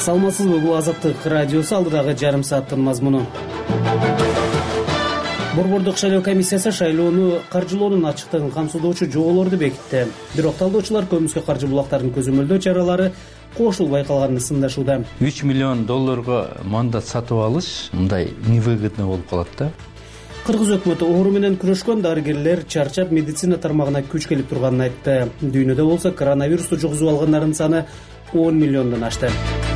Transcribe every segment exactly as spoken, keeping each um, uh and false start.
Саламатсызбы, бул Азаттык радиосу, алдыдагы жарым сааттын мазмуну. Борбордук шайлоо комиссиясы шайлоону каржылоонун ачыктыгын камсыздоочу жоболорду бекитти. Бирок талдоочулар көмүскө каржы булактарын көзөмөлдөө чаралары кошулбай калганын сындашууда. үч миллион долларга мандат сатып алыш мындай невыгодно болуп калат да. Кыргыз өкмөтү оору менен күрөшкөн дарыгерлер чарчап медицина тармагына күч келип турганын айтты. Дүйнөдө болсо коронавирусту жугузуп алгандардын саны он миллиондон ашты.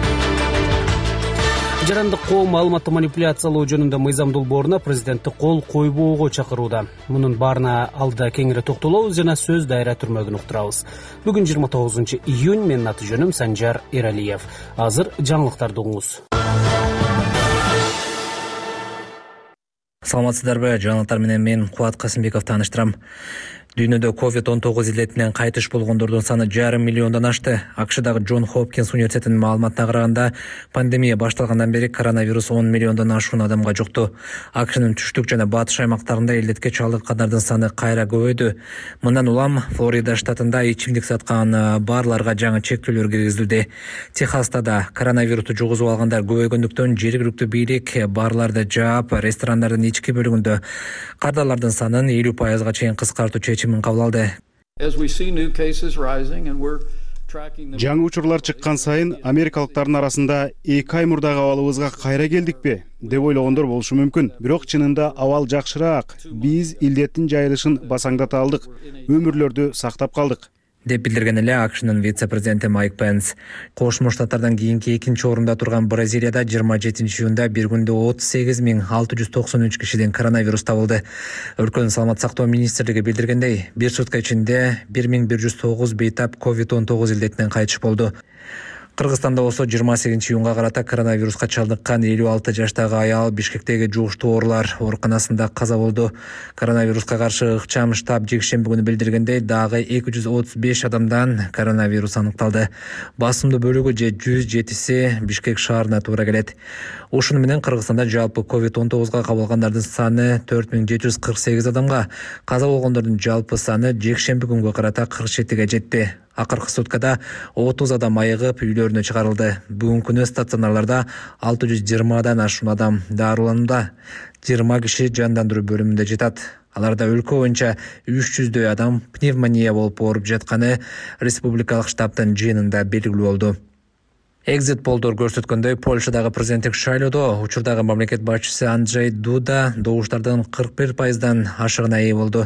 Жарандык коом маалыматты манипуляциялоо жөнүндө мыйзам долбооруна президентти кол койбоого чакырууда. Мунун баарына алда кеңири токтолобуз жана сөз дайра түрмөгүн уктурабыз. Бүгүн жыйырма тогузунчу июнь, менин аты жөнүм Санжар Эралиев. Азыр жаңылыктарды угуңуз. Саламатсыздарбы, жаңылыктар менен мен Кубат Касымбеков тааныштырам. Дүйнөдө ковид он тогуз илетинен кайтыш болгондордун саны жарым миллиондон ашты. АКШдагы Джон Хопкинс университетинин маалыматына караганда, пандемия башталгандан бери коронавирус он миллиондон ашуун адамга жукту. АКШнын түштүк жана батыш аймактарында илетке чалдыккандардын саны кайра көбөйдү. Мындан улам Флорида штатында ичимдик саткан барларга жаңы чектөөлөр киргизилди. Техаста да коронавирусту жугузуп алгандар көбөйгөндүктөн жергиликтүү бийлик барларды жаап, ресторандардын ички бөлүгүндө кардарлардын санын элүү пайызга чейин кыскартуу чечимин кабыл алды. Жаңы учурлар чыккан сайын америкалыктардын арасында эки ай мурдагы абалыбызга кайра келдикпи деп ойлогондор болушу мүмкүн. Бирок чынында абал жакшыраак. Биз илдеттин жайылышын басаңдата алдык, өмүрлөрдү сактап калдык деп билдирген эле АКШнын вице-президенти Майк Пенс. Кошмо Штаттардан кийинки экинчи орунда турган Бразилияда жыйырма жетинчи июнда бир күндө отуз сегиз миң алты жүз токсон үч кишиден коронавирус табылды. Өлкөнүн саламат сактоо министрлиги билдиргендей, бир сутка ичинде бир миң бир жүз тогуз бейтап ковид он тогуз илдетинен кайтыш болду. Кыргызстанда болсо жыйырма сегизинчи июнга карата коронавируска чалдыккан элүү алты жаштагы аял Бишкектеги жугуштуу оорулар ооруканасында каза болду. Коронавируска каршы ыкчам штаб жекшемби күнү билдиргендей, дагы эки жүз отуз беш адамдан коронавирус аныкталды. Басымдуу бөлүгү же жүз жетиси Бишкек шаарына туура келет. Ушуну менен Кыргызстанда жалпы ковид он тогузга кабылгандардын саны төрт миң жети жүз кырк сегиз адамга, каза болгондордун жалпы саны жекшемби күнгө карата кырк жетиге жетти. Акыркы суткада отуз адам айыгып үйлөрүнө чыгарылды. Бүгүнкү күнү стационарларда алты жүз жыйырмадан ашуун адам дарыланууда. жыйырма киши жандандыруу бөлүмүндө жатат. Аларда өлкө боюнча үч жүздөй адам пневмония болуп ооруп жатканы республикалык штабтын жыйынында белгилүү болду. Экзит полдор көрсөткөндөй, Польшадагы президенттик шайлоодо учурдагы мамлекет башчысы Анджей Дуда добуштардын кырк бир пайыздан ашыгына ээ болду.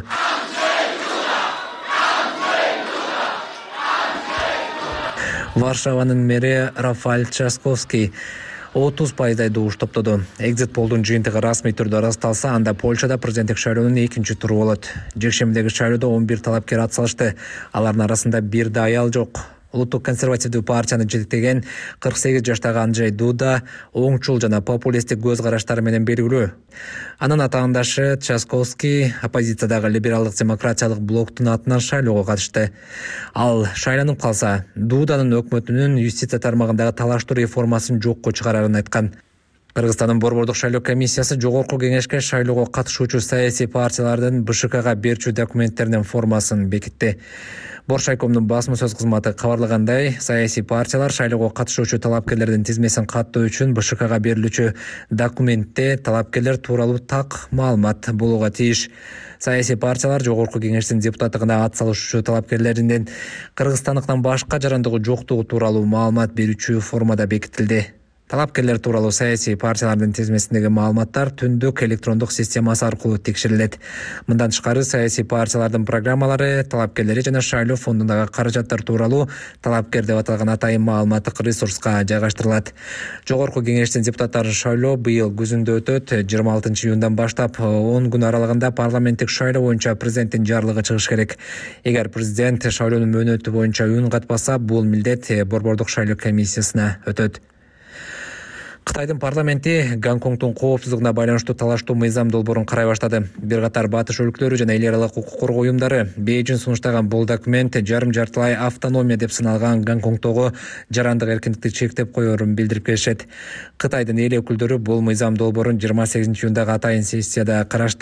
Варшаванын мэри Рафаэль Трzaskowski отуз пайыздай добуш топтоду. Экзит полдун жыйынтыгы расмий түрдө ырасталса, анда Польшада президенттик шайлоонун экинчи туру болот. Жекшембидеги шайлоодо он бир талапкер ат салышты. Алардын арасында бир да аял жок. Улуттук консервативдүү партияны жетектеген кырк сегиз жаштагы Анджей Дуда оңчул жана популисттик көз караштары менен белгилүү. Анын атаандашы Трzaskowski оппозициядагы либералдык демократиялык блоктун атынан шайлоого катышты. Ал шайланып калса, Дуданын өкмөтүнүн юстиция тармагындагы талаштуу реформасын жокко чыгарарын айткан. Кыргызстандын борбордук шайлоо комиссиясы жогорку кеңешке шайлоого катышуучу саясий партиялардын БШКга берчү документтеринин формасын бекитти. Боршайкомдун басма сөз кызматы кабарлагандай, саясий партиялар шайлоого катышуучу талапкерлердин тизмесин каттоо үчүн БШКга берилүүчү документте талапкерлер тууралуу так маалымат болууга тийиш. Саясий партиялар жогорку кеңештин депутаттыгына ат салышуучу талапкерлеринин кыргызстандыктан башка жарандыгы жоктугу тууралуу маалымат берүүчү формада бекитилди. Талапкерлер тууралуу саясий партиялардын тизмесиндеги маалыматтар түндүк электрондук системасы аркылуу текшерилет. Мындан тышкары саясий партиялардын программалары, талапкерлери жана шайлоо фондундагы каражаттар тууралуу талапкер деп аталган атайын маалыматтык ресурска жайгаштырылат. Жогорку кеңештин депутаттары шайлоо быйыл күзүндө өтөт. жыйырма алтынчы июндан баштап он күн аралыгында парламенттик шайлоо боюнча президенттин жарлыгы чыгыш керек. Эгер президент шайлоонун мөөнөтү боюнча үн катпаса, бул милдет борбордук шайлоо комиссиясына өтөт. Кытайдын парламенти Гонконгдун коопсуздугуна байланыштуу талаштуу мыйзам долбоорун карай баштады. Бир катар батыш өлкөлөрү жана эл аралык укук коргоо уюмдары Бейжиң сунуштаган бул документ жарым жартылай автономия деп саналган Гонконгдогу жарандык эркиндикти чектеп коерун билдирип келишет. Кытайдын эл өкүлдөрү бул мыйзам долбоорун жыйырма сегизинчи июндагы атайын сессияда карашты.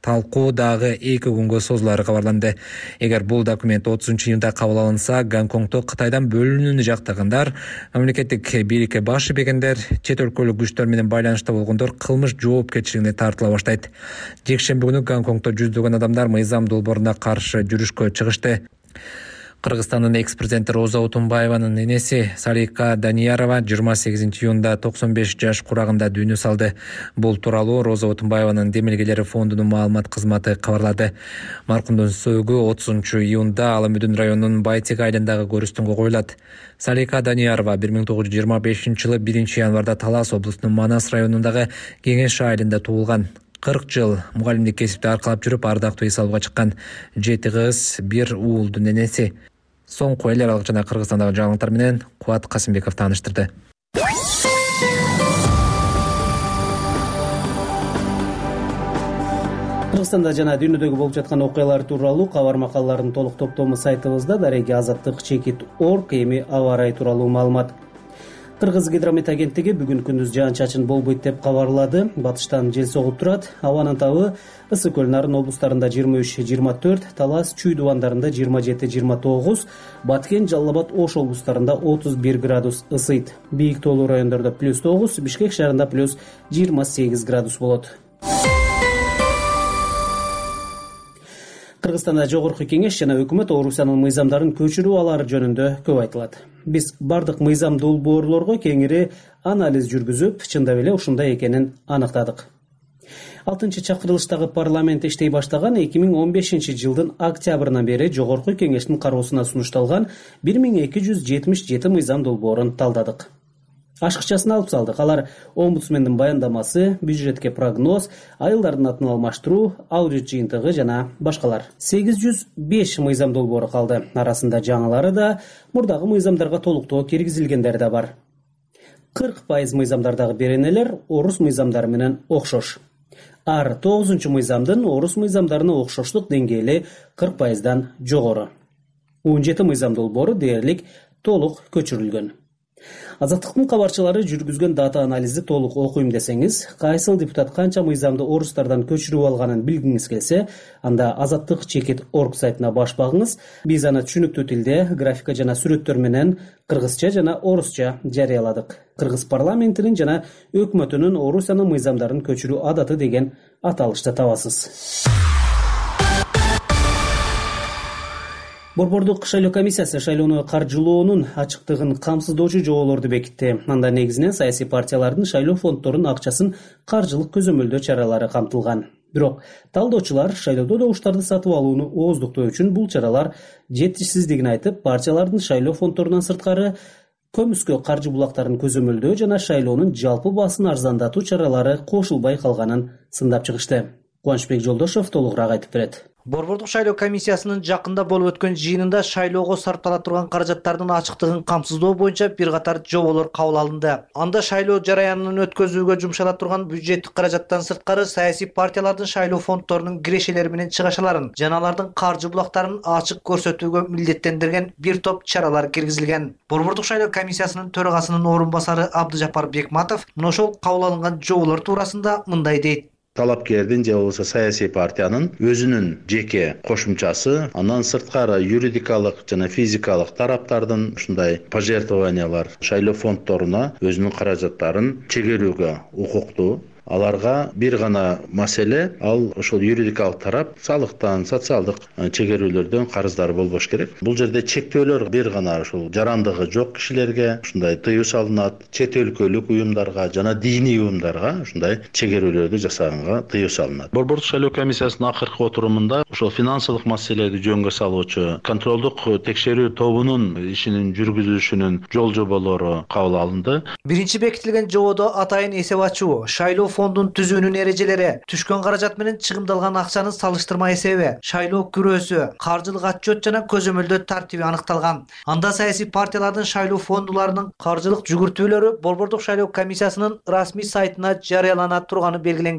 талкуу дагы эки күнгө созулары кабарланды. Эгер бул документ отузунчу июнда кабыл алынса, Гонконгдо Кытайдан бөлүнүүнү жактагандар, мамлекеттик бийликке баш ийбегендер, чет өлкөлүк күчтөр менен байланышта болгондор кылмыш жоопкерчилигине тартыла баштайт. Жекшемби күнү Гонконгдо жүздөгөн адамдар мыйзам долбооруна каршы жүрүшкө чыгышты. Кыргызстандын экс-президенти Роза Отунбаеванын энеси Салика Даниярова жыйырма сегизинчи июнда токсон беш жаш курагында дүйнө салды. Бул тууралуу Роза Отунбаеванын демилгелери фондунун маалымат кызматы кабарлады. Маркумдун сөөгү отузунчу июнда Ала Мүдүн районунун Байтек айылындагы көрүстөнгө коюлат. Салика Даниярова бир миң тогуз жүз жыйырма бешинчи жылы биринчи январда Талас облусунун Манас районундагы Кеңеш айылында туулган. кырк жыл мугалимдик кесипти аркалап жүрүп, ардактуу эс алууга чыккан. Жети кыз, бир уулдун энеси. Соңку эл аралык жана Кыргызстандагы жаңылыктар менен Кубат Касымбеков тааныштырды. Кыргызстанда жана дүйнөдөгү болуп жаткан окуялар тууралуу кабар макалалардын толук топтому сайтыбызда дареги азаттык чекит орг эми аба ырайы тууралуу маалымат. Кыргыз гидромет агенттиги бүгүн күндүз жаан-чачын болбойт деп кабарлады. Батыштан жел согуп турат. Абанын табы Ысык көл Нарын облустарында жыйырма үч жыйырма төрт, Талас Чүй дубандарында жыйырма жети жыйырма тогуз, Баткен Жалал Абад Ош облустарында отуз бир градус ысыйт. Бийик тоолуу райондордо плюс тогуз, Бишкек шаарында плюс жыйырма сегиз градус болот. Кыргызстанда жогорку кеңеш жана өкмөт Орусиянын мыйзамдарын көчүрүү алары жөнүндө көп айтылат. Биз бардык мыйзам долбоорлорго кеңири анализ жүргүзүп, чындап эле ушундай экенин аныктадык. алтынчы чакырылыштагы парламент иштей баштаган эки миң он бешинчи жылдын октябрынан бери жогорку кеңештин кароосуна сунушталган бир миң эки жүз жетимиш жети мыйзам долбоорун талдадык. Ашыкчасын алып салдык. Алар омбудсмендин баяндамасы, бюджетке прогноз, айылдардын атын алмаштыруу, аудит жыйынтыгы жана башкалар. сегиз жүз беш мыйзам долбоору калды. Арасында жаңылары да, мурдагы мыйзамдарга толуктоо киргизилгендери да бар. кырк пайыз мыйзамдардагы беренелер орус мыйзамдары менен окшош. Ар тогузунчу мыйзамдын орус мыйзамдарына окшоштук деңгээли кырк пайыздан жогору. он жети мыйзам долбоору дээрлик толук көчүрүлгөн. Азаттыктын кабарчылары жүргүзгөн дата анализди толук окуйм десеңиз, кайсыл депутат канча мыйзамды орустардан көчүрүп алганын билгиңиз келсе, анда Азаттык чекит орг сайтына баш багыңыз. Биз аны түшүнүктүү тилде, графика жана сүрөттөр менен кыргызча жана орусча жарыяладык. Кыргыз парламентинин жана өкмөтүнүн Орусиянын мыйзамдарын көчүрүү адаты деген аталышты табасыз. Борбордук шайлоо комиссиясы шайлоону каржылоонун ачыктыгын камсыздоочу жоболорду бекитти. Анда негизинен саясий партиялардын шайлоо фонддорунун акчасын каржылык көзөмөлдөө чаралары камтылган. Бирок талдоочулар шайлоодо добуштарды сатып алууну ооздуктоо үчүн бул чаралар жетишсиздигин айтып, партиялардын шайлоо фонддорунан сырткары көмүскө каржы булактарын көзөмөлдөө жана шайлоонун жалпы баасын арзандатуу чаралары кошулбай калганын сындап чыгышты. Кубанычбек Жолдошов толугураак айтып берет. Борбордук шайлоо комиссиясынын жакында болуп өткөн жыйынында шайлоого сарптала турган каражаттардын ачыктыгын камсыздоо боюнча бир катар жоболор кабыл алынды. Анда шайлоо жараянын өткөзүүгө жумшала турган бюджеттик каражаттан сырткары саясий партиялардын шайлоо фонддорунун кирешелери менен чыгашаларын жана алардын каржы булактарын ачык көрсөтүүгө милдеттендирген бир топ чаралар киргизилген. Борбордук шайлоо комиссиясынын төрагасынын орун басары Абдыжапар Бекматов мына ошол кабыл алынган жоболор туурасында мындай дейт. Талапкердин же болбосо саясий партиянын өзүнүн жеке кошумчасы, андан сырткары юридикалык жана физикалык тараптардын ушундай пожертвованиялар шайлоо фонддоруна өзүнүн каражаттарын чегерүүгө укуктуу. Аларга бир гана маселе, ал ошол юридикалык тарап салыктан, социалдык чегерүүлөрдөн карыздары болбош керек. Бул жерде чектөөлөр бир гана ошол жарандыгы жок кишилерге ушундай тыюу салынат, чет өлкөлүк уюмдарга жана диний уюмдарга ушундай чегерүүлөрдү жасаганга тыюу салынат. Борбордук шайлоо комиссиясынын акыркы отурумунда ошол финансылык маселени жөнгө салуучу контролдук текшерүү тобунун ишинин жүргүзүшүнүн жол жоболору кабыл алынды. Биринчи бекитилген жободо атайын эсеп ачуу, шайлоо фондун түзүүнүн эрежелери, түшкөн каражат менен чыгымдалган акчанын салыштырма эсеби, шайлоо күрөөсү, каржылык отчет жана көзөмөлдөө тартиби аныкталган. Анда саясий партиялардын шайлоо фондуларынын каржылык жүгүртүүлөрү Борбордук шайлоо комиссиясынын расмий сайтына жарыялана турганы белгиленген.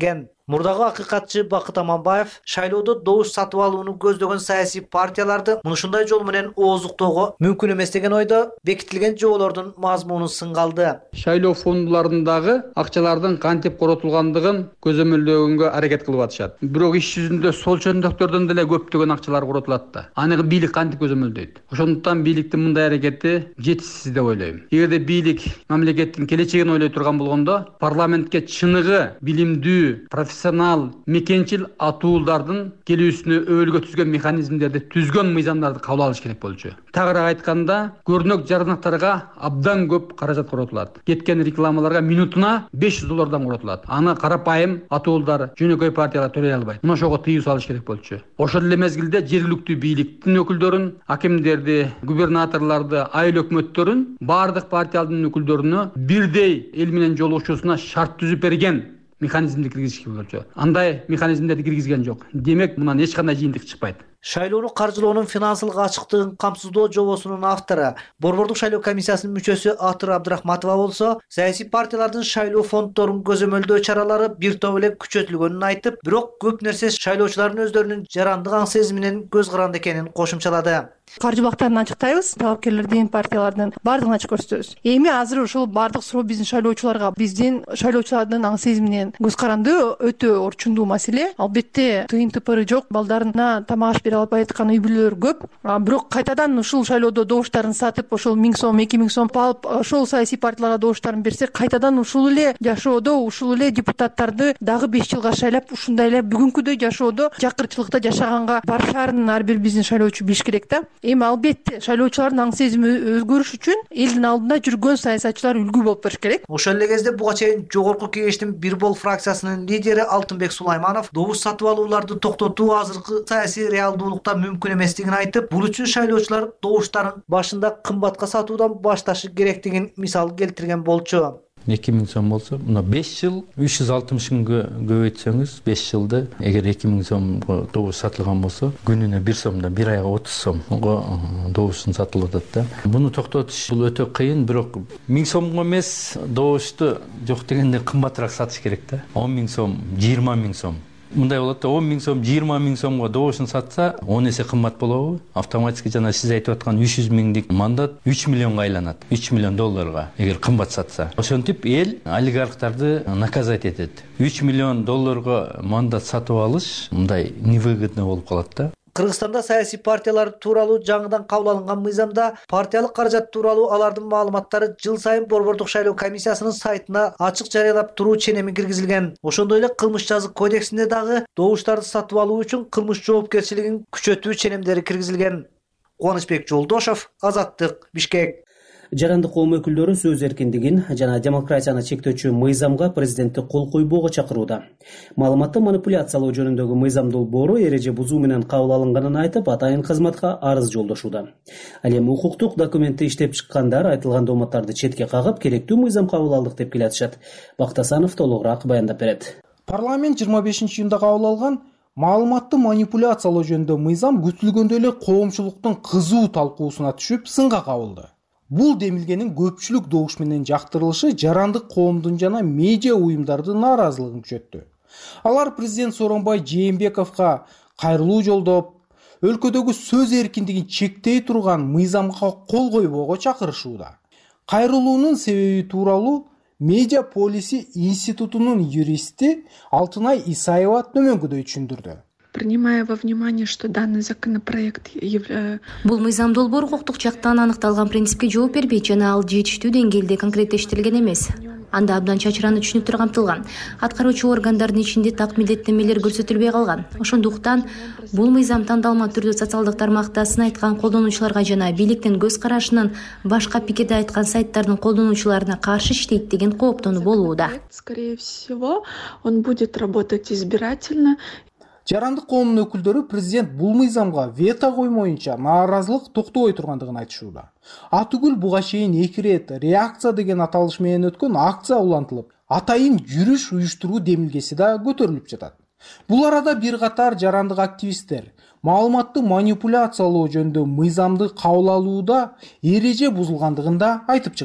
Мурдагы акыйкатчы Бакыт Аманбаев шайлоодо добуш сатып алууну көздөгөн саясий партияларды мынушундай жол менен ооздуктоого мүмкүн эмес деген ойдо бекитилген жоболордун мазмунун сынгалды. Шайлоо фондуларындагы акчалардын кантип коротулгандыгын көзөмөлдөгөнгө аракет кылып атышат. Бирок иш жүзүндө сол чөндөктөрдөн деле көптөгөн акчалар коротулат да. Аны бийлик кантип көзөмөлдөйт? Ошондуктан бийликтин мындай аракети жетишсиз деп ойлойм. Эгерде бийлик мамлекеттин келечегин ойлой турган болгондо, парламентке чыныгы билимдүү, профессионал, мекенчил атуулдардын келүүсүнө өбөлгө түзгөн механизмдерди, түзгөн мыйзамдарды кабыл алыш керек болчу. Тагыраак айтканда, көрнөк жаранактарга абдан көп каражат коротулат. Кеткен рекламаларга минутуна беш жүз доллардан коротулат. Аны карапайым атуулдар, жөнөкөй партиялар төлөй албайт. Мына ошого тыюу салыш керек болчу. Ошол эле мезгилде жергиликтүү бийликтин өкүлдөрүн, акимдерди, губернаторлорду, айыл өкмөттөрүн бардык партиялардын өкүлдөрүнө бирдей эл менен жолугушуусуна шарт түзүп берген механизмди киргизиш болчу. Андай механизмдерди киргизген жок. Демек, мындан эч кандай жыйынтык чыкпайт. Шайлоону каржылоонун финансылык ачыктыгын камсыздоо жобосунун автору, Борбордук шайлоо комиссиясынын мүчөсү Атыр Абдрахматова болсо, саясий партиялардын шайлоо фонддорун көзөмөлдөө чаралары бир топ эле күчөтүлгөнүн айтып, бирок көп нерсе шайлоочулардын өздөрүнүн жарандык аң сезиминин көз каранды экенин кошумчалады. Каржы бактарын ачыктайбыз, талапкерлердин, партиялардын бардыгын ачык көрсөтөбүз. Эми азыр ушул бардык суроо биздин шайлоочуларга, биздин шайлоочулардын аң сезиминен көз каранды өтө орчундуу маселе. Албетте тыйын тыпыры жок, балдарына тамак аш бере албай аткан үй бүлөлөр көп. Бирок кайтадан ушул шайлоодо добуштарын сатып, ошол миң сом, эки миң сом алып, ошол саясий партияларга добуштарын берсе, кайтадан ушул эле жашоодо, ушул эле депутаттарды дагы беш жылга шайлап, ушундай эле бүгүнкүдөй жашоодо жакырчылыкта жашаганга барышарын ар бир биздин шайлоочу билиш керек да. Эми албетте шайлоочулардын аң сезими өзгөрүш үчүн элдин алдында жүргөн саясатчылар үлгү болуп бериш керек. Ошол эле кезде буга чейин Жогорку Кеңештин Бир Бол фракциясынын лидери Алтынбек Сулайманов добуш сатып алууларды токтотуу азыркы саясий реалдуулукта мүмкүн эместигин айтып, бул үчүн шайлоочулар добуштарын башында кымбатка сатуудан башташы керектигин мисал келтирген болчу. эки миң сом болсо, мына беш жыл үч жүз алтымыш күнгө көбөйтсөңүз, беш жылда эгер эки миң сомго добуш сатылган болсо, күнүнө бир сомдон бир айга отуз сомго добуштун сатылып атат да. Буну токтотуш бул өтө кыйын, бирок миң сомго эмес, добушту жок дегенде кымбатыраак сатыш керек да. он миң сом, жыйырма миң сом. Мындай болот да, он миң сом, жыйырма миң сомго добушун сатса, он эсе кымбат болобу? Автоматически жана сиз айтып аткан үч жүз миңдик мандат үч миллионго айланат. үч миллион долларга эгер кымбат сатса. Ошентип эл олигархтарды наказать этет. үч миллион долларга мандат сатып алыш мындай невыгодно болуп калат да. Кыргызстанда саясий партиялар тууралуу жаңыдан кабыл алынган мыйзамда партиялык каражат тууралуу алардын маалыматтары жыл сайын Борбордук шайлоо комиссиясынын сайтына ачык жарыялап туруу ченеми киргизилген. Ошондой эле кылмыш жазык кодексинде дагы добуштарды сатып алуу үчүн кылмыш жоопкерчилигин күчөтүү ченемдери киргизилген. Кубанычбек Жолдошов, Азаттык, Бишкек. Жарандык коом өкүлдөрү сөз эркиндигин жана демократияны чектөөчү мыйзамга президентти кол койбоого чакырууда. Маалыматты манипуляциялоо жөнүндөгү мыйзам долбоору эреже бузуу менен кабыл алынганын айтып, атайын кызматка арыз жолдошууда. Ал эми укуктук документти иштеп чыккандар айтылган дооматтарды четке кагып, керектүү мыйзам кабыл алдык деп келатышат. Бактасанов толугураак баяндап берет. Парламент жыйырма бешинчи июнда кабыл алган маалыматты манипуляциялоо жөнүндө мыйзам күтүлгөндөй эле коомчулуктун кызуу талкуусуна түшүп, сынга кабылды. Бул демилгенин көпчүлүк добуш менен жактырылышы жарандык коомдун жана медиа уюмдардын нааразылыгын күчөттү. Алар президент Сооронбай Жээнбековго кайрылуу жолдоп, өлкөдөгү сөз эркиндигин чектей турган мыйзамга кол койбоого чакырышууда. Кайрылуунун себеби тууралуу Медиа Полиси институтунун юристи Алтынай Исаева төмөнгөдөй түшүндүрдү. Принимая во внимание, что данный законопроект является... Бул мыйзам долбоор укуктук жактан аныкталган принципке жооп бербейт жана ал жетиштүү деңгээлде конкреттештирилген эмес. Анда абдан чачыраны түшүнүктөр камтылган. Аткаруучу органдардын ичинде так милдеттенмелер көрсөтүлбөй калган. Ошондуктан бул мыйзам тандалма түрдө социалдык тармакта сын айткан колдонуучуларга жана бийликтин көз карашынын башка пикирде айткан сайттардын колдонуучуларына каршы иштейт деген кооптонуу болууда. Скорее всего, он будет работать избирательно. Жарандык коомдун өкүлдөрү президент бул мыйзамга вето коймоюнча нааразылык токтобой тургандыгын айтышууда. Атүгүл буга чейин эки ирет реакция деген аталыш менен өткөн акция улантылып, атайын жүрүш уюштуруу демилгеси да көтөрүлүп жатат. Бул арада бир катар жарандык активисттер маалыматты манипуляциялоо жөнүндө мыйзамды кабыл алууда эреже бузулгандыгын да айтып чыгышты.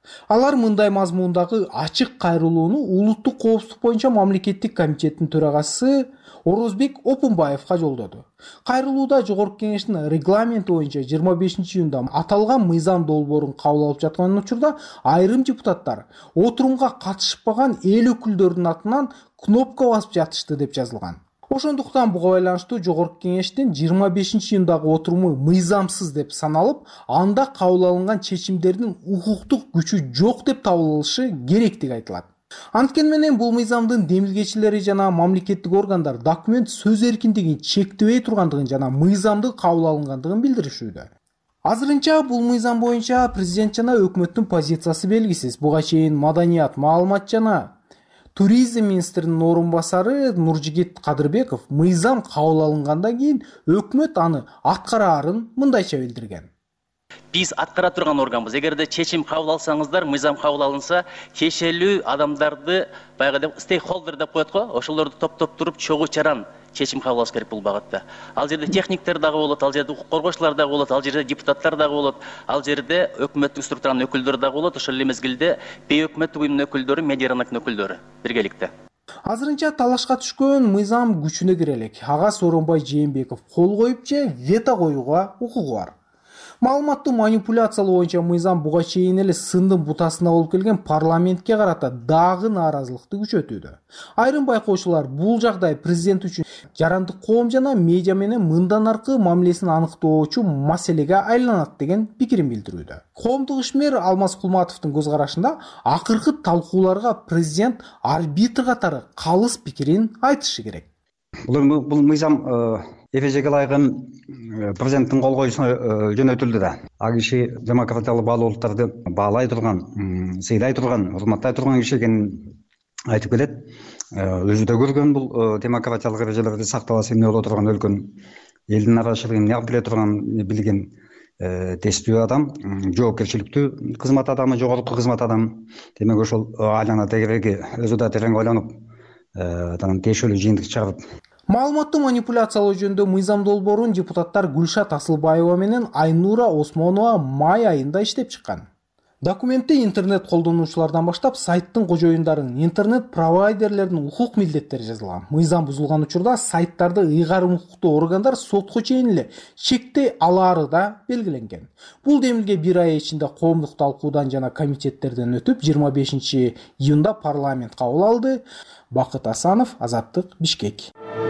Алар мындай мазмундагы ачык кайрылууну улуттук коопсуздук боюнча мамлекеттик комитеттин төрагасы Орозбек Опунбаевга жолдоду. Кайрылууда Жогорку Кеңештин регламенти боюнча жыйырма бешинчи июнда аталган мыйзам долбоорун кабыл алып жаткан учурда айрым депутаттар отурумга катышпаган эл өкүлдөрүнүн атынан кнопка басып жатышты деп жазылган. Ошондуктан буга байланыштуу Жогорку Кеңештин жыйырма бешинчи июндагы отуруму мыйзамсыз деп саналып, анда кабыл алынган чечимдердин укуктук күчү жок деп табылышы керектиги айтылат. Анткени менен бул мыйзамдын демилгечилери жана мамлекеттик органдар документ сөз эркиндигин чектебей тургандыгын жана мыйзамдын кабыл алынгандыгын билдиришүүдө. Азырынча бул мыйзам боюнча президент жана өкмөттүн позициясы белгисиз. Буга чейин маданият, маалымат жана туризм министринин орун басары Нуржигит Кадырбеков мыйзам кабыл алынгандан кийин өкмөт аны аткараарын мындайча билдирген. Биз аткара турган органбыз. Эгерде чечим кабыл алсаңыздар, мыйзам кабыл алынса, кешелүү адамдарды баягы стейкхолдер деп коет го, ошолорду топтоп туруп чогуу чаран чечим кабыл алыш керек бул багытта. Ал жерде техниктер дагы болот, ал жерде укук коргоочулар дагы болот, ал жерде депутаттар дагы болот, ал жерде өкмөттүк структуранын өкүлдөрү дагы болот, ошол эле мезгилде бейөкмөттүк уюмдун өкүлдөрү, медиа рыноктун өкүлдөрү биргеликте. Азырынча талашка түшкөн мыйзам күчүнө кире элек. Ага Сооронбай Жээнбеков кол коюп же вето коюуга укугу бар. Маалыматтуу манипуляциялоо боюнча мыйзам буга чейин эле сындын бутасына болуп келген парламентке карата дагы нааразылыкты күчөтүүдө. Айрым байкоочулар бул жагдай президент үчүн жарандык коом жана медиа менен мындан аркы мамилесин аныктоочу маселеге айланат деген пикирин билдирүүдө. Коомдук ишмер Алмаз Кулматовдун көз карашында акыркы талкууларга президент арбитр катары калыс пикирин айтышы керек. Бул мыйзам эфежеге ылайыгын президенттин кол коюусуна жөнөтүлдү да. А киши демократиялык баалуулуктарды баалай турган, сыйлай турган, урматтай турган киши экенин айтып келет. Өзү да көргөн бул демократиялык эрежелерди сакталасы эмне боло турган өлкөнүн элдин арачылыгын неғып биле турган, билген тестүү адам, жоопкерчиликтүү кызмат адамы, жогорку кызмат адамы. Демек ошол айлана тегереги өзү да терең ойлонуп, тиешелүү жыйынтык чыгарып. Маалыматтуу манипуляциялоо жөнүндө мыйзам долбоорун депутаттар Гүлшат Асылбаева менен Айнура Осмонова май айында иштеп чыккан. Документте интернет колдонуучулардан баштап сайттын кожоюндарынын, интернет провайдерлердин укук милдеттери жазылган. Мыйзам бузулган учурда сайттарды ыйгарым укуктуу органдар сотко чейин эле чектей алаары да белгиленген. Бул демилге бир ай ичинде коомдук талкуудан жана комитеттерден өтүп, жыйырма бешинчи июнда парламент кабыл алды. Бакыт Асанов, Азаттык, Бишкек.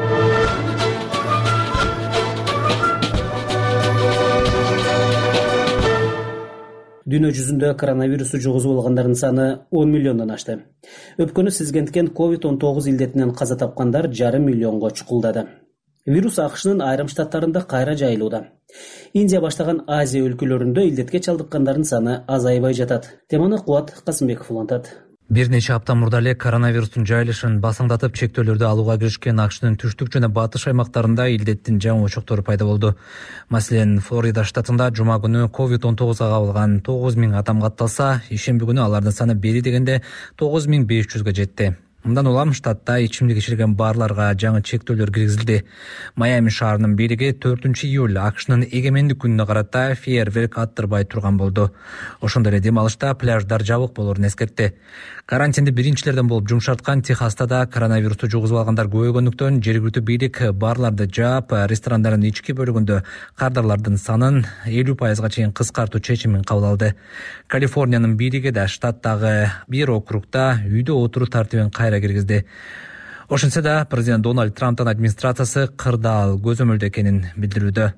Дүйнө жүзүндө коронавирусту жугузуп алгандардын саны он миллиондон ашты. Өпкөнү сезгенткен ковид он тогуз илдетинен каза тапкандар жарым миллионго чукулдады. Вирус АКШнын айрым штаттарында кайра жайылууда. Индия баштаган Азия өлкөлөрүндө илдетке чалдыккандардын саны азайбай жатат. Теманы Кубат Касымбеков улантат. Бир нече апта мурда эле коронавирустун жайылышын басаңдатып чектөөлөрдү алууга киришкен АКШнын түштүк жана батыш аймактарында илдеттин жаңы очоктору пайда болду. Маселен, Флорида штатында жума күнү ковид он тогузга кабылган тогуз миң адам катталса, ишемби күнү алардын саны бери дегенде тогуз миң беш жүзгө жетти. Мындан улам штатта ичимдик ичирген барларга жаңы чектөөлөр киргизилди. Майами шаарынын бийлиги төртүнчү июль АКШнын эгемендик күнүнө карата фейерверк аттырбай турган болду. Ошондой эле дем алышта пляждар жабык болоорун эскертти. Карантинди биринчилерден болуп жумшарткан Техаста да коронавирусту жугузуп алгандар көбөйгөндүктөн жергиликтүү бийлик барларды жаап, ресторандардын ички бөлүгүндө кардарлардын санын элүү пайызга чейин кыскартуу чечимин кабыл алды. Калифорниянын бийлиги да штаттагы бир округда үйдө отуруу тартибин кайра киргизди. Ошентсе да президент Дональд Трамптын администрациясы кырдаал көзөмөлдө экенин билдирүүдө.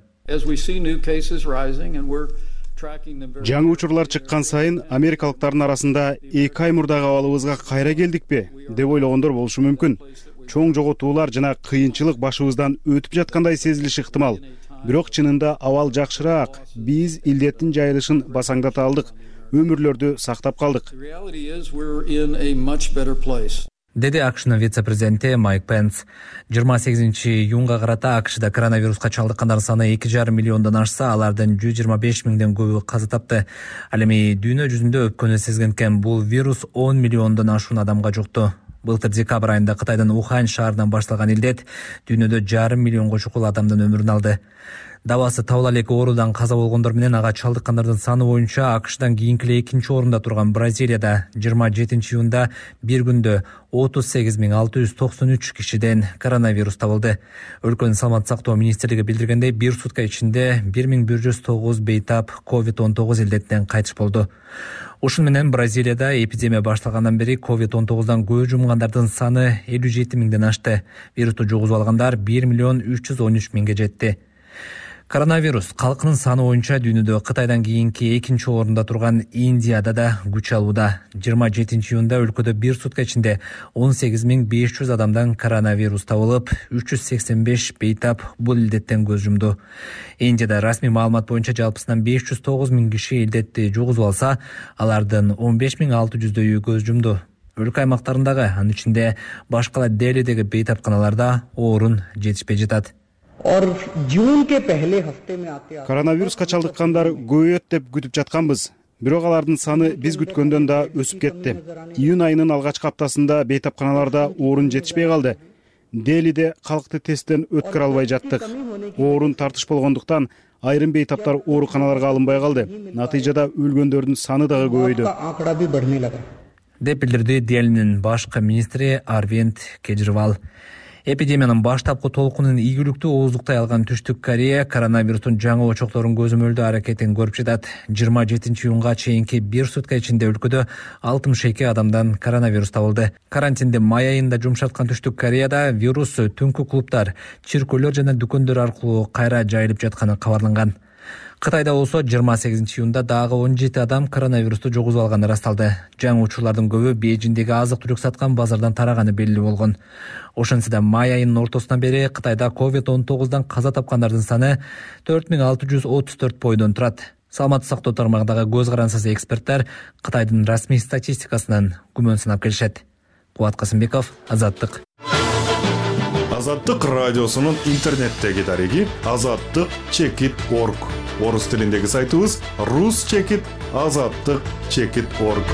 Жаңы учурлар чыккан сайын америкалыктардын арасында эки ай мурдагы абалыбызга кайра келдикпи деп ойлогондор болушу мүмкүн. Чоң жоготуулар жана кыйынчылык башыбыздан өтүп жаткандай сезилиши ыктымал. Бирок чынында абал жакшыраак. Биз илдеттин жайылышын басаңдата алдык, өмүрлөрдү сактап калдык. Деди АКШнын вице-президенти Майк Пенс. жыйырма сегизинчи июнга карата АКШда коронавируска чалдыккандардын саны эки жарым миллиондон ашса, алардын жүз жыйырма беш миңден көбү каза тапты. Ал эми дүйнө жүзүндө өпкөнү сезгенткен бул вирус он миллиондон ашуун адамга жукту. Былтыр декабрь айында Кытайдын Ухань шаарынан башталган илдет дүйнөдө жарым миллионго чукул адамдын өмүрүн алды. Дабасы табыла элек оорудан каза болгондор менен ага чалдыккандардын саны боюнча АКШдан кийинки эле экинчи орунда турган Бразилияда жыйырма жетинчи июнда бир күндө отуз сегиз миң алты жүз токсон үч кишиден коронавирус табылды. Өлкөнүн саламаттык сактоо министрлиги билдиргендей, бир сутка ичинде бир миң бир жүз тогуз бейтап ковид он тогуз илдетинен кайтыш болду. Ушун менен Бразилияда эпидемия башталгандан бери ковид он тогуздан көз жумгандардын саны элүү жети миңден ашты. Вирусту жугузуп алгандар бир миллион үч жүз он үч миңге жетти. Коронавирус калкынын саны боюнча дүйнөдө Кытайдан кийинки экинчи орунда турган Индияда да күч алууда. жыйырма жетинчи июнда өлкөдө бир сутка ичинде он сегиз миң беш жүз адамдан коронавирус табылып, үч жүз сексен беш бейтап бул илдеттен көз жумду. Индияда расмий маалымат боюнча жалпысынан беш жүз тогуз миң киши илдетти жугузуп алса, алардын он беш миң алты жүздөйү көз жумду. Өлкө аймактарындагы, анын ичинде башкала Делидеги бейтапканаларда орун жетишпей жатат. Коронавируска чалдыккандар көбөйөт деп күтүп жатканбыз. Бирок алардын саны биз күткөндөн да өсүп кетти. Июнь айынын алгачкы аптасында бейтапканаларда орун жетишпей калды. Делиде калкты тесттен өткөрө албай жаттык. Орун тартыш болгондуктан айрым бейтаптар ооруканаларга алынбай калды. Натыйжада өлгөндөрдүн саны дагы көбөйдү. Деп билдирди Делинин башкы министри Арвинд Кежривал. Эпидемиянын баштапкы толкунун ийгиликтүү ооздуктай алган Түштүк Корея коронавирустун жаңы очокторун көзөмөлдөө аракетин көрүп жатат. жыйырма жетинчи июнга чейинки бир сутка ичинде өлкөдө алтымыш эки адамдан коронавирус табылды. Карантинди май айында жумшаткан Түштүк Кореяда вирус түнкү клубтар, чиркөөлөр жана дүкөндөр аркылуу кайра жайылып жатканы кабарланган. Кытайда болсо жыйырма сегизинчи июнда дагы он жети адам коронавирусту жугузуп алганы ырасталды. Жаңы учурлардын көбү Бейжиңдеги азык-түлүк саткан базардан тараганы белгилүү болгон. Ошентсе да май айынын ортосунан бери Кытайда ковид он тогуздан каза тапкандардын саны төрт миң алты жүз отуз төрт бойдон турат. Саламаттык сактоо тармагындагы көз карансыз эксперттер Кытайдын расмий статистикасынан күмөн санап келишет. Кубат Касымбеков, Азаттык. Азаттык радиосунун интернеттеги дареги азаттык чекит точка орг. Орус тилиндеги сайтыбыз рус чекит азаттык чекит точка орг.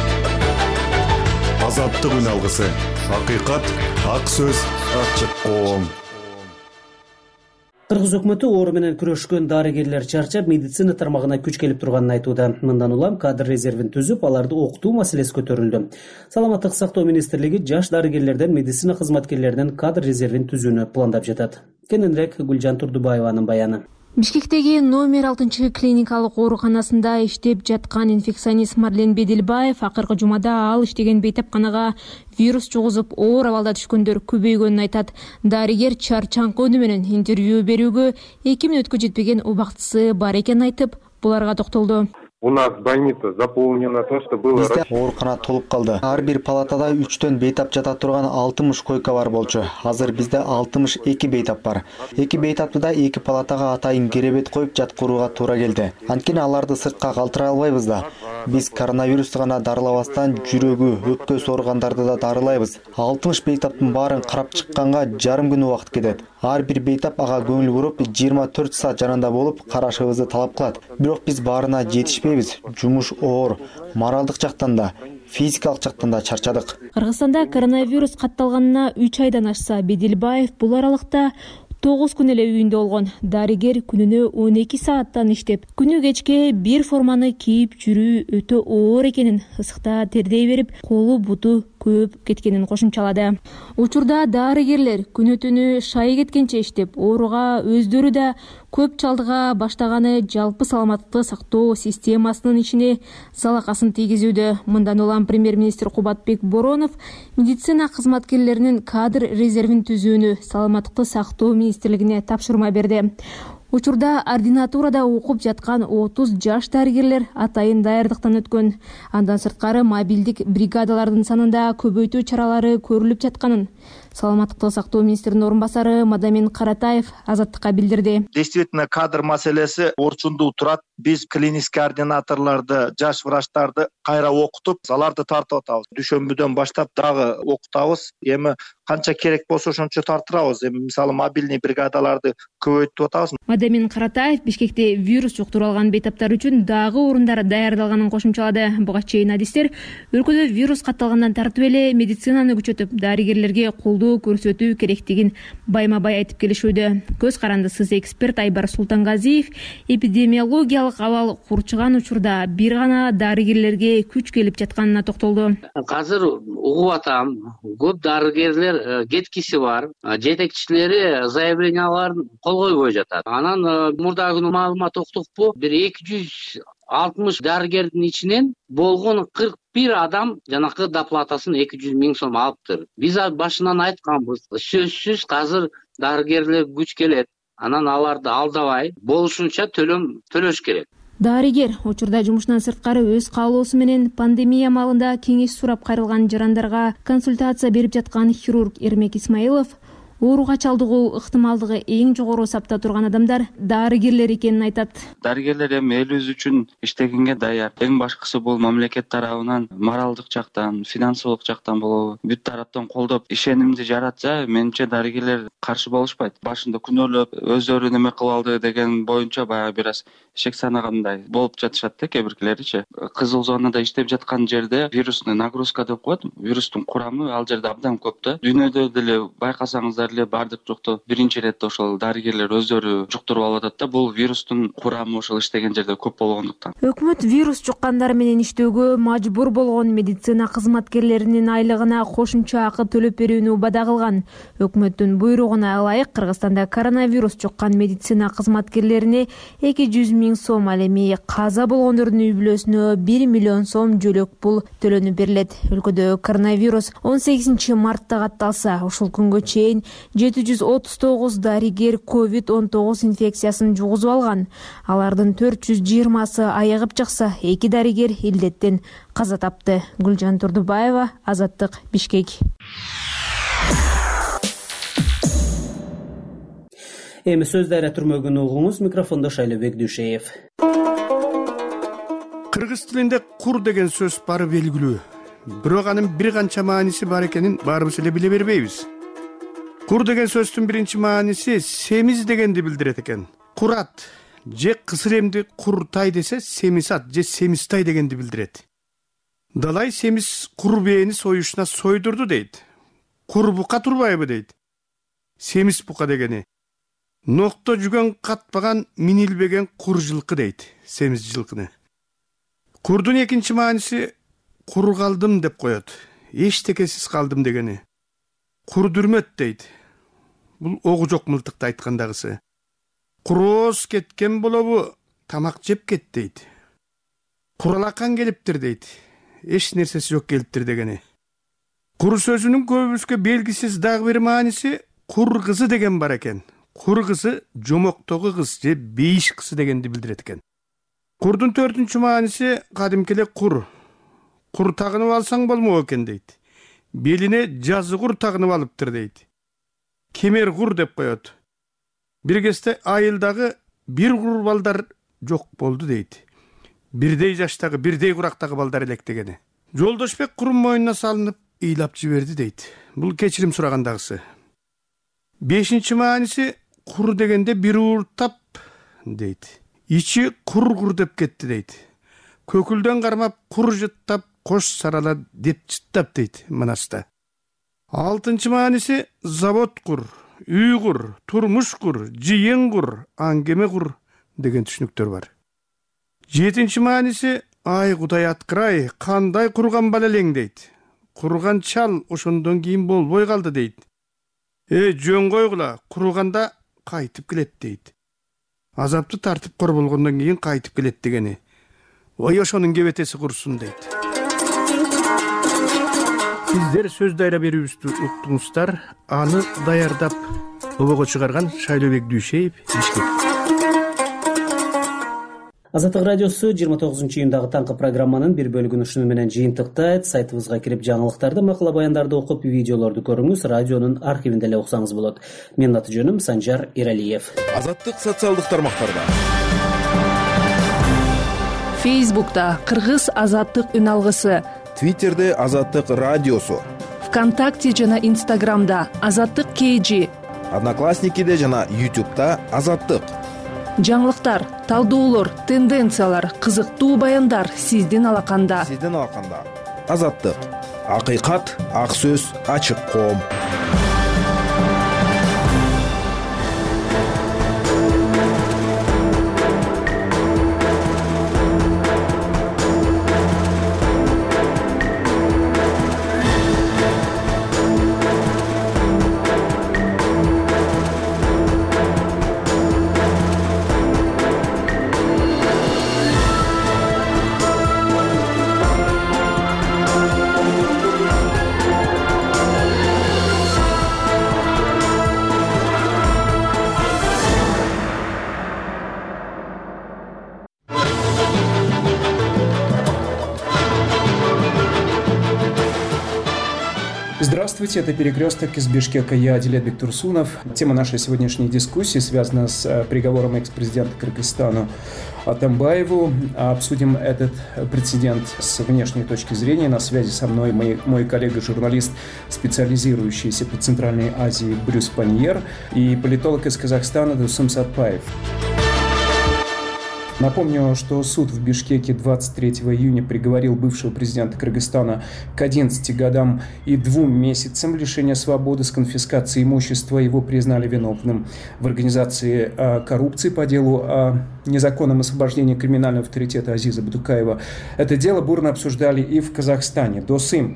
Азаттык үн алгысы. Акыйкат, ак сөз, ачык коом. Кыргыз өкмөтү оору менен күрөшкөн дарыгерлер чарчап, медицина тармагына күч келип турганын айтууда. Мындан улам кадр резервин түзүп, аларды окутуу маселеси көтөрүлдү. Саламаттык сактоо министрлиги жаш дарыгерлерден, медицина кызматкерлеринен кадр резервин түзүүнү пландап жатат. Кененирээк Гүлжан Турдубаеванын баяны. Бишкектеги номер алтынчы клиникалык ооруканасында иштеп жаткан инфекционист Марлен Бедилбаев акыркы жумада ал иштеген бейтапканага вирус жугузуп оор абалда түшкөндөр көбөйгөнүн айтат. Дарыгер чарчаңкы үнү менен интервью берүүгө эки мүнөткө жетпеген убактысы бар экенин айтып, буларга токтолду. У нас больница заполнена то, что было. Бизде оорукана толуп калды. Ар бир палатада үчтөн бейтап жата турган алтымыш койка бар болчу. Азыр бизде алтымыш эки бейтап бар. Эки бейтапты да эки палатага атайын керебет коюп жаткырууга туура келди. Анткени аларды сыртка калтыра албайбыз да. Биз коронавирусту гана дарылабастан жүрөгү, өпкөсү ооругандарды да дарылайбыз. алтымыш бейтаптын баарын карап чыкканга жарым күн убакыт кетет. Ар бир бейтап ага көңүл буруп жыйырма төрт саат жанында болуп карашыбызды талап кылат. Бирок биз баарына жетишпей жумуш оор, моралдык жактан да, физикалык жактан да чарчадык. Кыргызстанда коронавирус катталганына үч айдан ашса, Бедилбаев бул аралыкта тогуз күн эле үйүндө болгон. Дарыгер күнүнө он эки сааттан иштеп, күнү кечке бир форманы кийип жүрүү өтө оор экенин, ысыкта тердей берип, колу буту көп кеткенин кошумчалады. Учурда дарыгерлер күнү түнү шай кеткенче иштеп, ооруга өздөрү да көп чалдыга баштаганы жалпы саламаттыкты сактоо системасынын ичине залакасын тийгизүүдө. Мындан улам премьер-министр Кубатбек Боронов медицина кызматкерлеринин кадр резервин түзүүнү саламаттыкты сактоо министрлигине тапшырма берди. Учурда ординатурада окуп жаткан отуз жаш дарыгерлер атайын даярдыктан өткөн. Андан сырткары мобилдик бригадалардын санында көбөйтүү чаралары көрүлүп жатканын саламаттыкты сактоо министринин орун басары Мадамин Каратаев Азаттыкка билдирди. Действительно, кадр маселеси орчундуу турат. Биз клиник координаторлорду, жаш врачтарды кайра окутуп, аларды тартып атабыз. Дүшөмбүдөн баштап дагы окутабыз. Эми канча керек болсо ошончо тартырабыз. Эми мисалы мобильный бригадаларды көбөйтүп атабыз. Мадамин Каратаев Бишкекте вирус жуктуруп алган бейтаптар үчүн дагы орундар даярдалганын кошумчалады. Буга чейин адистер өлкөдө вирус катталгандан тартып эле медицинаны күчөтүп, дарыгерлерге колдоо жолду көрсөтүү керектигин байма бай айтып келишүүдө. Көз карандысыз эксперт Айбар Султангазиев эпидемиологиялык абал курчуган учурда бир гана дарыгерлерге күч келип жатканына токтолду. Азыр угуп атам, көп дарыгерлер кеткиси бар, жетекчилери заявленияларын кол койбой жатат. Анан мурдагы күнү маалымат уктукпу, бир эки жүз алтымыш дарыгердин ичинен болгон кырк бир адам жанакы доплатасын эки жүз миң сом алыптыр. Биз башынан айтканбыз, сөзсүз азыр дарыгерлер күч келет. Анан аларды алдабай болушунча төлөм төлөш керек. Дарыгер учурда жумушунан сырткары өз каалоосу менен пандемия маалында кеңеш сурап кайрылган жарандарга консультация берип жаткан хирург Эрмек Исмаилов ооруга чалдыгуу ыктымалдыгы эң жогору сапта турган адамдар дарыгерлер экенин айтат. Дарыгерлер эми элибиз үчүн иштегенге даяр. Эң башкысы бул мамлекет тарабынан моралдык жактан, финансылык жактан болобу, бүт тараптан колдоп ишенимди жаратса, менимче дарыгерлер каршы болушпайт. Башында күнөөлөп, өздөрү неме кылып алды деген боюнча баягы бир аз шек санагандай болуп жатышат да кебиркилеричи. Кызыл зонада иштеп жаткан жерде вирусный нагрузка деп коет. Вирустун курамы ал жерде абдан көп да. Дүйнөдө деле байкасаңыздар бардык жокто биринчи иретте ошол дарыгерлер өздөрү жуктуруп алып атат да. Бул вирустун курамы ошол иштеген жерде көп болгондуктан. Өкмөт вирус жуккандар менен иштөөгө мажбур болгон медицина кызматкерлеринин айлыгына кошумча акы төлөп берүүнү убада кылган. Өкмөттүн буйругуна ылайык Кыргызстанда коронавирус жуккан медицина кызматкерлерине эки жүз миң сом, ал эми каза болгондордун үй бүлөсүнө бир миллион сом жөлөк пул төлөнүп берилет. Өлкөдө коронавирус он сегизинчи мартта катталса, ушул күнгө чейин жети жүз отуз тогуз дарыгер ковид он тогуз инфекциясын жугузуп алган. Алардын төрт жүз жыйырмасы айыгып чыкса, эки дарыгер илдеттен каза тапты. Гүлжан Турдубаева, Азаттык, Бишкек. Эми сөз дайра түрмөгүн угуңуз, микрофондо Шайлобек Дүйшеев. Кыргыз тилинде кур деген сөз бары белгилүү. Бирок анын бир канча мааниси бар экенин баарыбыз эле биле бербейбиз. Кур деген сөздүн биринчи мааниси семиз дегенди билдирет экен. Курат же кысыр эмди куртай десе, семисат же семистай дегенди билдирет. Далай семиз кур бээни союшуна сойдурду дейт. Кур бука турбайбы дейт. Семиз бука дегени. Нокто жүгөн катпаган минилбеген кур жылкы дейт, семиз жылкыны. Курдун экинчи мааниси кур калдым деп коет. Эчтекесиз калдым дегени. Курдүрмөт дейт. Бул огу жок мылтыкты айткандагысы. Курооз кеткен болобу, тамак жеп кет дейт. Куралакан келиптир дейт. Эч нерсеси жок келиптир дегени. Кур сөзүнүн көбүбүзгө белгисиз дагы бир мааниси кур кызы деген бар экен. Кур кызы жомоктогу кыз же бейиш кызы дегенди билдирет экен. Курдун төртүнчү мааниси кадимкеле кур. Кур тагынып алсаң болмок экен дейт. Белине жазы кур тагынып алыптыр дейт. Кемер кур деп коет. Бир кезде айылдагы бир кур балдар жок болду дейт. Бирдей жаштагы, бирдей курактагы балдар элек дегени. Жолдошбек курун мойнуна салынып ыйлап жиберди дейт. Бул кечирим сурагандагысы. Бешинчи мааниси кур дегенде бир ууртап дейт. Ичи кур-кур деп кетти дейт. Көкүлдөн кармап кур жыттап, кош сарала деп жыттап дейт мынаста. Алтынчы мааниси завод кур, үй кур, турмуш кур, жыйын кур, аңгеме кур деген түшүнүктөр бар. Жетинчи мааниси ай кудай аткырай, кандай курган бала элең дейт. Курган чал ошондон кийин болбой калды дейт. Э, жөн койгула, курганда кайтып келет дейт. Азапты тартып кор болгондон кийин кайтып келет дегени. Ой, ошонун кебетеси курсун дейт. Сиздер сөз дайра берүүбүздү уктуңуздар. Аны даярдап обого чыгарган Шайлобек Дүйшеев, Бишкек. Азаттык радиосу жыйырма тогузунчу июндагы таңкы программанын бир бөлүгүн ушуну менен жыйынтыктайт. Сайтыбызга кирип жаңылыктарды, макала баяндарды окуп, видеолорду көрүңүз. Радионун архивинде эле уксаңыз болот. Менин аты жөнүм Санжар Иралиев. Азаттык социалдык тармактарда. Фейсбукта Кыргыз азаттык үн алгысы. Твиттерде Азаттык радиосу. ВКонтакте жана Инстаграмда Азаттык кейжи. Одноклассникиде жана Ютубта Азаттык. Жаңылыктар, талдоолор, тенденциялар, кызыктуу баяндар сиздин алаканда. Сиздин алаканда. Азаттык. Акыйкат, ак сөз, ачык коом. Здравствуйте, это «Перекресток» из Бишкека. Я Дилетбек Турсунов. Тема нашей сегодняшней дискуссии связана с приговором экс-президента Кыргызстана Атамбаеву. Обсудим этот прецедент с внешней точки зрения. На связи со мной мой, мой коллега-журналист, специализирующийся по Центральной Азии Брюс Паньер, и политолог из Казахстана Дусым Сатпаев. Напомню, что суд в Бишкеке двадцать третьего июня приговорил бывшего президента Кыргызстана к одиннадцати годам и двум месяцам лишения свободы с конфискацией имущества. Его признали виновным в организации коррупции по делу о незаконном освобождении криминального авторитета Азиза Бутукаева. Это дело бурно обсуждали и в Казахстане. Досым,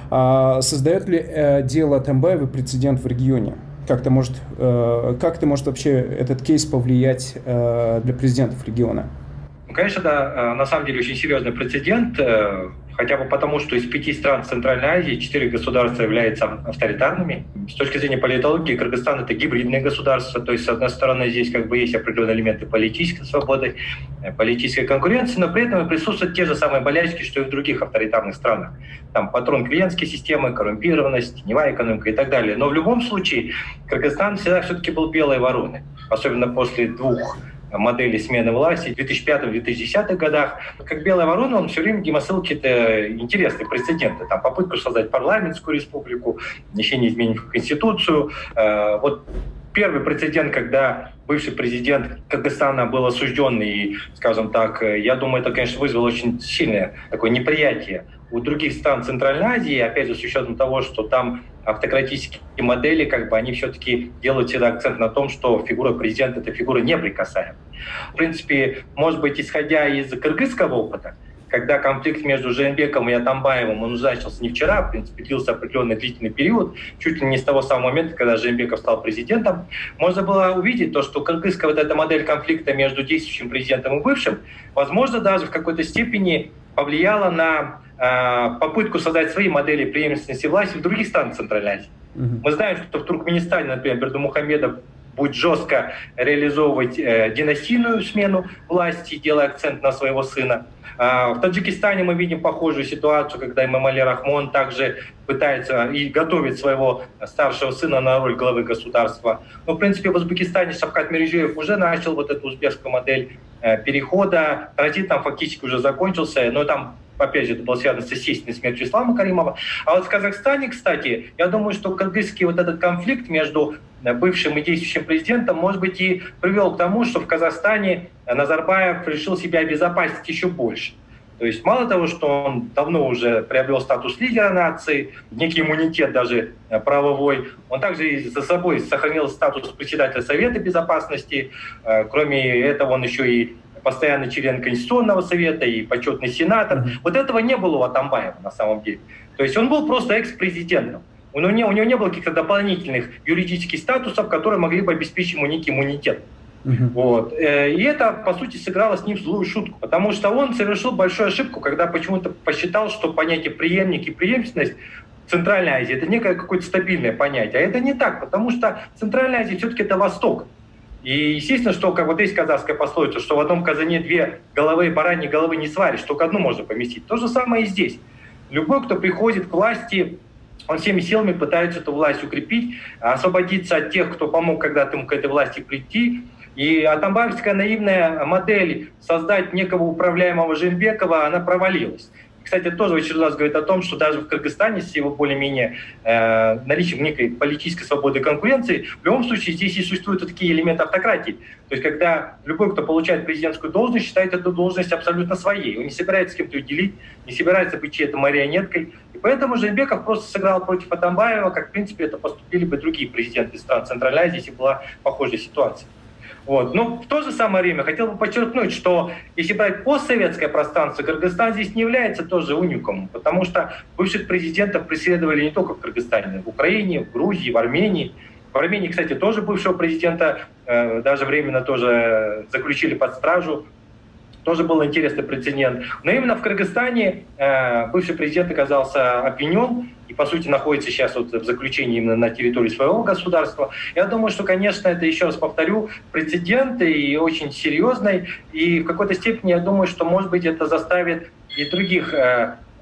создает ли дело Атамбаева прецедент в регионе? Как-то может, как-то может вообще этот кейс повлиять для президентов региона? Конечно, да, на самом деле очень серьезный прецедент, хотя бы потому, что из пяти стран Центральной Азии четыре государства являются авторитарными. С точки зрения политологии, Кыргызстан — это гибридное государство, то есть, с одной стороны, здесь как бы есть определенные элементы политической свободы, политической конкуренции, но при этом и присутствуют те же самые болячки, что и в других авторитарных странах. Там патрон клиентской системы, коррумпированность, теневая экономика и так далее. Но в любом случае Кыргызстан всегда все-таки был белой вороной, особенно после двух модели смены власти в две тысячи пятом — две тысячи десятом годах. Как белая ворона он все время демонстрировал какие-то интересные прецеденты. Там попытку создать парламентскую республику, внесение изменений в Конституцию. Вот первый прецедент, когда бывший президент Кыргызстана был осужден, и, скажем так, я думаю, это, конечно, вызвало очень сильное такое неприятие у других стран Центральной Азии, опять же, с учетом того, что там автократические модели, как бы, они все-таки делают всегда акцент на том, что фигура президента — это фигура неприкасаемая. В принципе, может быть, исходя из кыргызского опыта, когда конфликт между Жээнбековым и Атамбаевым, он начался не вчера, в принципе, длился определенный длительный период, чуть ли не с того самого момента, когда Жээнбеков стал президентом, можно было увидеть то, что кыргызская вот эта модель конфликта между действующим президентом и бывшим, возможно, даже в какой-то степени повлияла на э, попытку создать свои модели преемственности власти в других странах Центральной Азии. Mm-hmm. Мы знаем, что в Туркменистане, например, Бердымухамедов будет жестко реализовывать э, династийную смену власти, делая акцент на своего сына. В Таджикистане мы видим похожую ситуацию, когда Эмомали Рахмон также пытается и готовит своего старшего сына на роль главы государства. Но, в принципе, в Узбекистане Шавкат Мирзиёев уже начал вот эту узбекскую модель перехода. Транзит там фактически уже закончился, но там, опять же, это было связано с естественной смертью Ислама Каримова. А вот в Казахстане, кстати, я думаю, что кыргызский вот этот конфликт между бывшим и действующим президентом, может быть, и привел к тому, что в Казахстане Назарбаев решил себя обезопасить еще больше. То есть мало того, что он давно уже приобрел статус лидера нации, некий иммунитет даже правовой, он также и за собой сохранил статус председателя Совета Безопасности. Кроме этого, он еще и постоянный член Конституционного совета и почетный сенатор. Mm-hmm. Вот этого не было у Атамбаева на самом деле. То есть он был просто экс-президентом. У него, не, у него не было каких-то дополнительных юридических статусов, которые могли бы обеспечить ему некий иммунитет. Uh-huh. Вот. И это, по сути, сыграло с ним злую шутку, потому что он совершил большую ошибку, когда почему-то посчитал, что понятие преемник и преемственность в Центральной Азии — это некое какое-то стабильное понятие. А это не так, потому что Центральная Азия все-таки это Восток. И естественно, что, как вот есть казахская пословица, что в одном казане две головы, бараньи головы не сваришь, только одну можно поместить. То же самое и здесь. Любой, кто приходит к власти, он всеми силами пытается эту власть укрепить, освободиться от тех, кто помог когда-то ему к этой власти прийти. И атамбаевская наивная модель создать некого управляемого Жээнбекова, она провалилась. Кстати, это тоже в очередной раз говорит о том, что даже в Кыргызстане с его более-менее э, наличием некой политической свободы и конкуренции, в любом случае здесь и существуют вот такие элементы автократии. То есть когда любой, кто получает президентскую должность, считает эту должность абсолютно своей. Он не собирается с кем-то ее делить, не собирается быть чьей-то марионеткой. И поэтому Жээнбеков просто сыграл против Атамбаева, как, в принципе, это поступили бы другие президенты стран Центральной Азии, если была похожая ситуация. Вот. Но в то же самое время хотел бы подчеркнуть, что если брать постсоветское пространство, Кыргызстан здесь не является тоже уникумом, потому что бывших президентов преследовали не только в Кыргызстане, в Украине, в Грузии, в Армении. В Армении, кстати, тоже бывшего президента э, даже временно тоже заключили под стражу. Тоже был интересный прецедент. Но именно в Кыргызстане э, бывший президент оказался обвинен и, по сути, находится сейчас вот в заключении именно на территории своего государства. Я думаю, что, конечно, это, еще раз повторю, прецедент и очень серьезный. И в какой-то степени я думаю, что, может быть, это заставит и других э,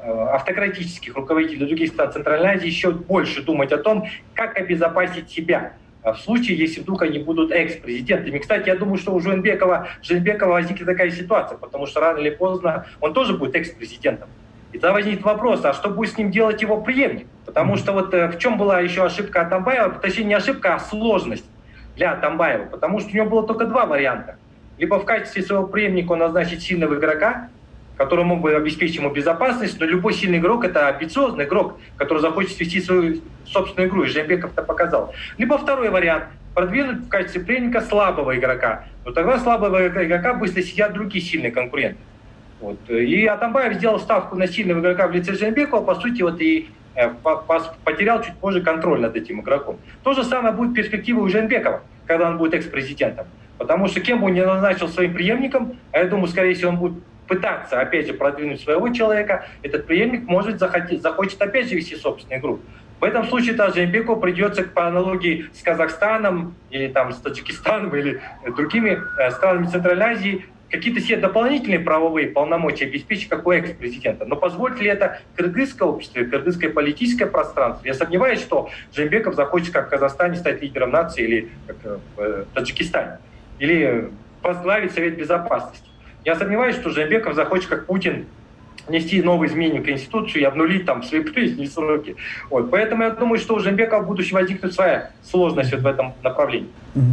автократических руководителей других стран Центральной Азии еще больше думать о том, как обезопасить себя в случае, если вдруг они будут экс-президентами. Кстати, я думаю, что у Жээнбекова, Жээнбекова возникнет такая ситуация, потому что рано или поздно он тоже будет экс-президентом. И тогда возникнет вопрос, а что будет с ним делать его преемник? Потому что вот в чем была еще ошибка Атамбаева, точнее не ошибка, а сложность для Атамбаева, потому что у него было только два варианта. Либо в качестве своего преемника он назначит сильного игрока, который мог бы обеспечить ему безопасность, но любой сильный игрок — это амбициозный игрок, который захочет вести свою собственную игру, и Жээнбеков это показал. Либо второй вариант — продвинуть в качестве преемника слабого игрока. Но тогда слабого игрока быстро сидят другие сильные конкуренты. Вот. И Атамбаев сделал ставку на сильного игрока в лице Жээнбекова, по сути, вот и э, потерял чуть позже контроль над этим игроком. То же самое будет перспектива у Жээнбекова, когда он будет экс-президентом. Потому что кем бы он ни назначил своим преемником, а я думаю, скорее всего, он будет пытаться, опять же, продвинуть своего человека, этот преемник, может, захотеть, захочет опять же вести собственную игру. В этом случае даже Жээнбекову придется, по аналогии с Казахстаном, или там с Таджикистаном, или другими э, странами Центральной Азии, какие-то себе дополнительные правовые полномочия обеспечить, как у экс-президента. Но позволит ли это кыргызское общество, кыргызское политическое пространство? Я сомневаюсь, что Жээнбеков захочет, как в Казахстане, стать лидером нации, или как в Таджикистане, или возглавить Совет Безопасности. Я сомневаюсь, что Жээнбеков захочет, как Путин, внести новые изменения в Конституцию и обнулить там свои прежние сроки. Вот. Поэтому я думаю, что у Жээнбекова в будущем возникнет своя сложность вот в этом направлении.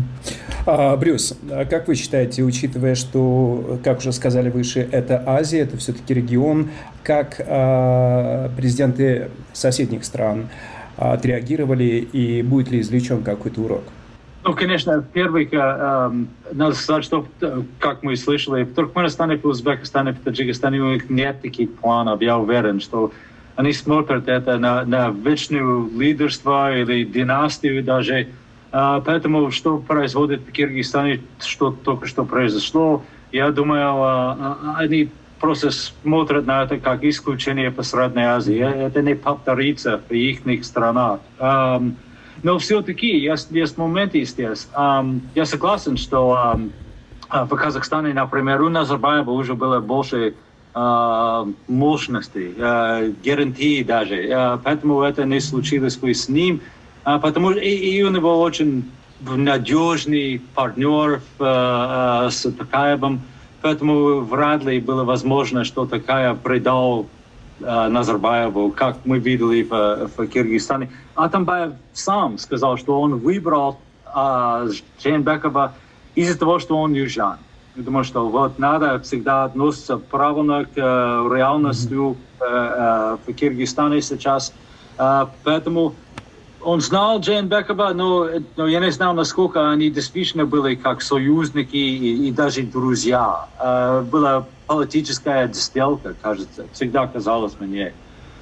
А, Брюс, как вы считаете, учитывая, что, как уже сказали выше, это Азия, это все-таки регион, как а, президенты соседних стран а, отреагировали и будет ли извлечен какой-то урок? Ну, конечно, первых, э, надо сказать, что, как мы слышали, в Туркменистане, в Узбекистане, в Таджикистане у них нет таких планов. Я уверен, что они смотрят это на, на вечное лидерство или династию даже. Э, поэтому, что происходит в Киргизстане, что только что произошло, я думаю, э, они просто смотрят на это как исключение по Средней Азии. Это не повторится в их странах. Э, Но все-таки есть, есть моменты здесь. Um, я согласен, что um, в Казахстане, например, у Назарбаева уже было больше uh, мощности, uh, гарантий даже. Uh, поэтому это не случилось бы с ним. Uh, потому что и, и у него очень надежный партнер uh, uh, с Токаевым. Поэтому вряд ли было возможно, что Токаев предал Назарбаеву, как мы видели в, в Киргизстане. Атамбаев сам сказал, что он выбрал а, Жээнбекова из-за того, что он южан. Я думаю, что вот надо всегда относиться правильно к uh, реальности uh, uh, в Киргизстане сейчас. Uh, поэтому он знал Жээнбекова, но, но я не знал, насколько они действительно были как союзники и, и даже друзья. Uh, была политическая сделка, кажется, всегда казалось мне.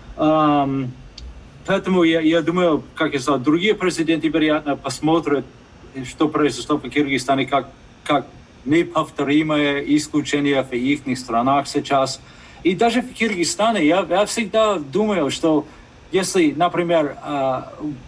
Um, поэтому я, я думаю, как я сказал, другие президенты, вероятно, посмотрят, что произошло в Киргизстане, как, как неповторимое исключение в их странах сейчас. И даже в Киргизстане я, я всегда думаю, что если, например, uh,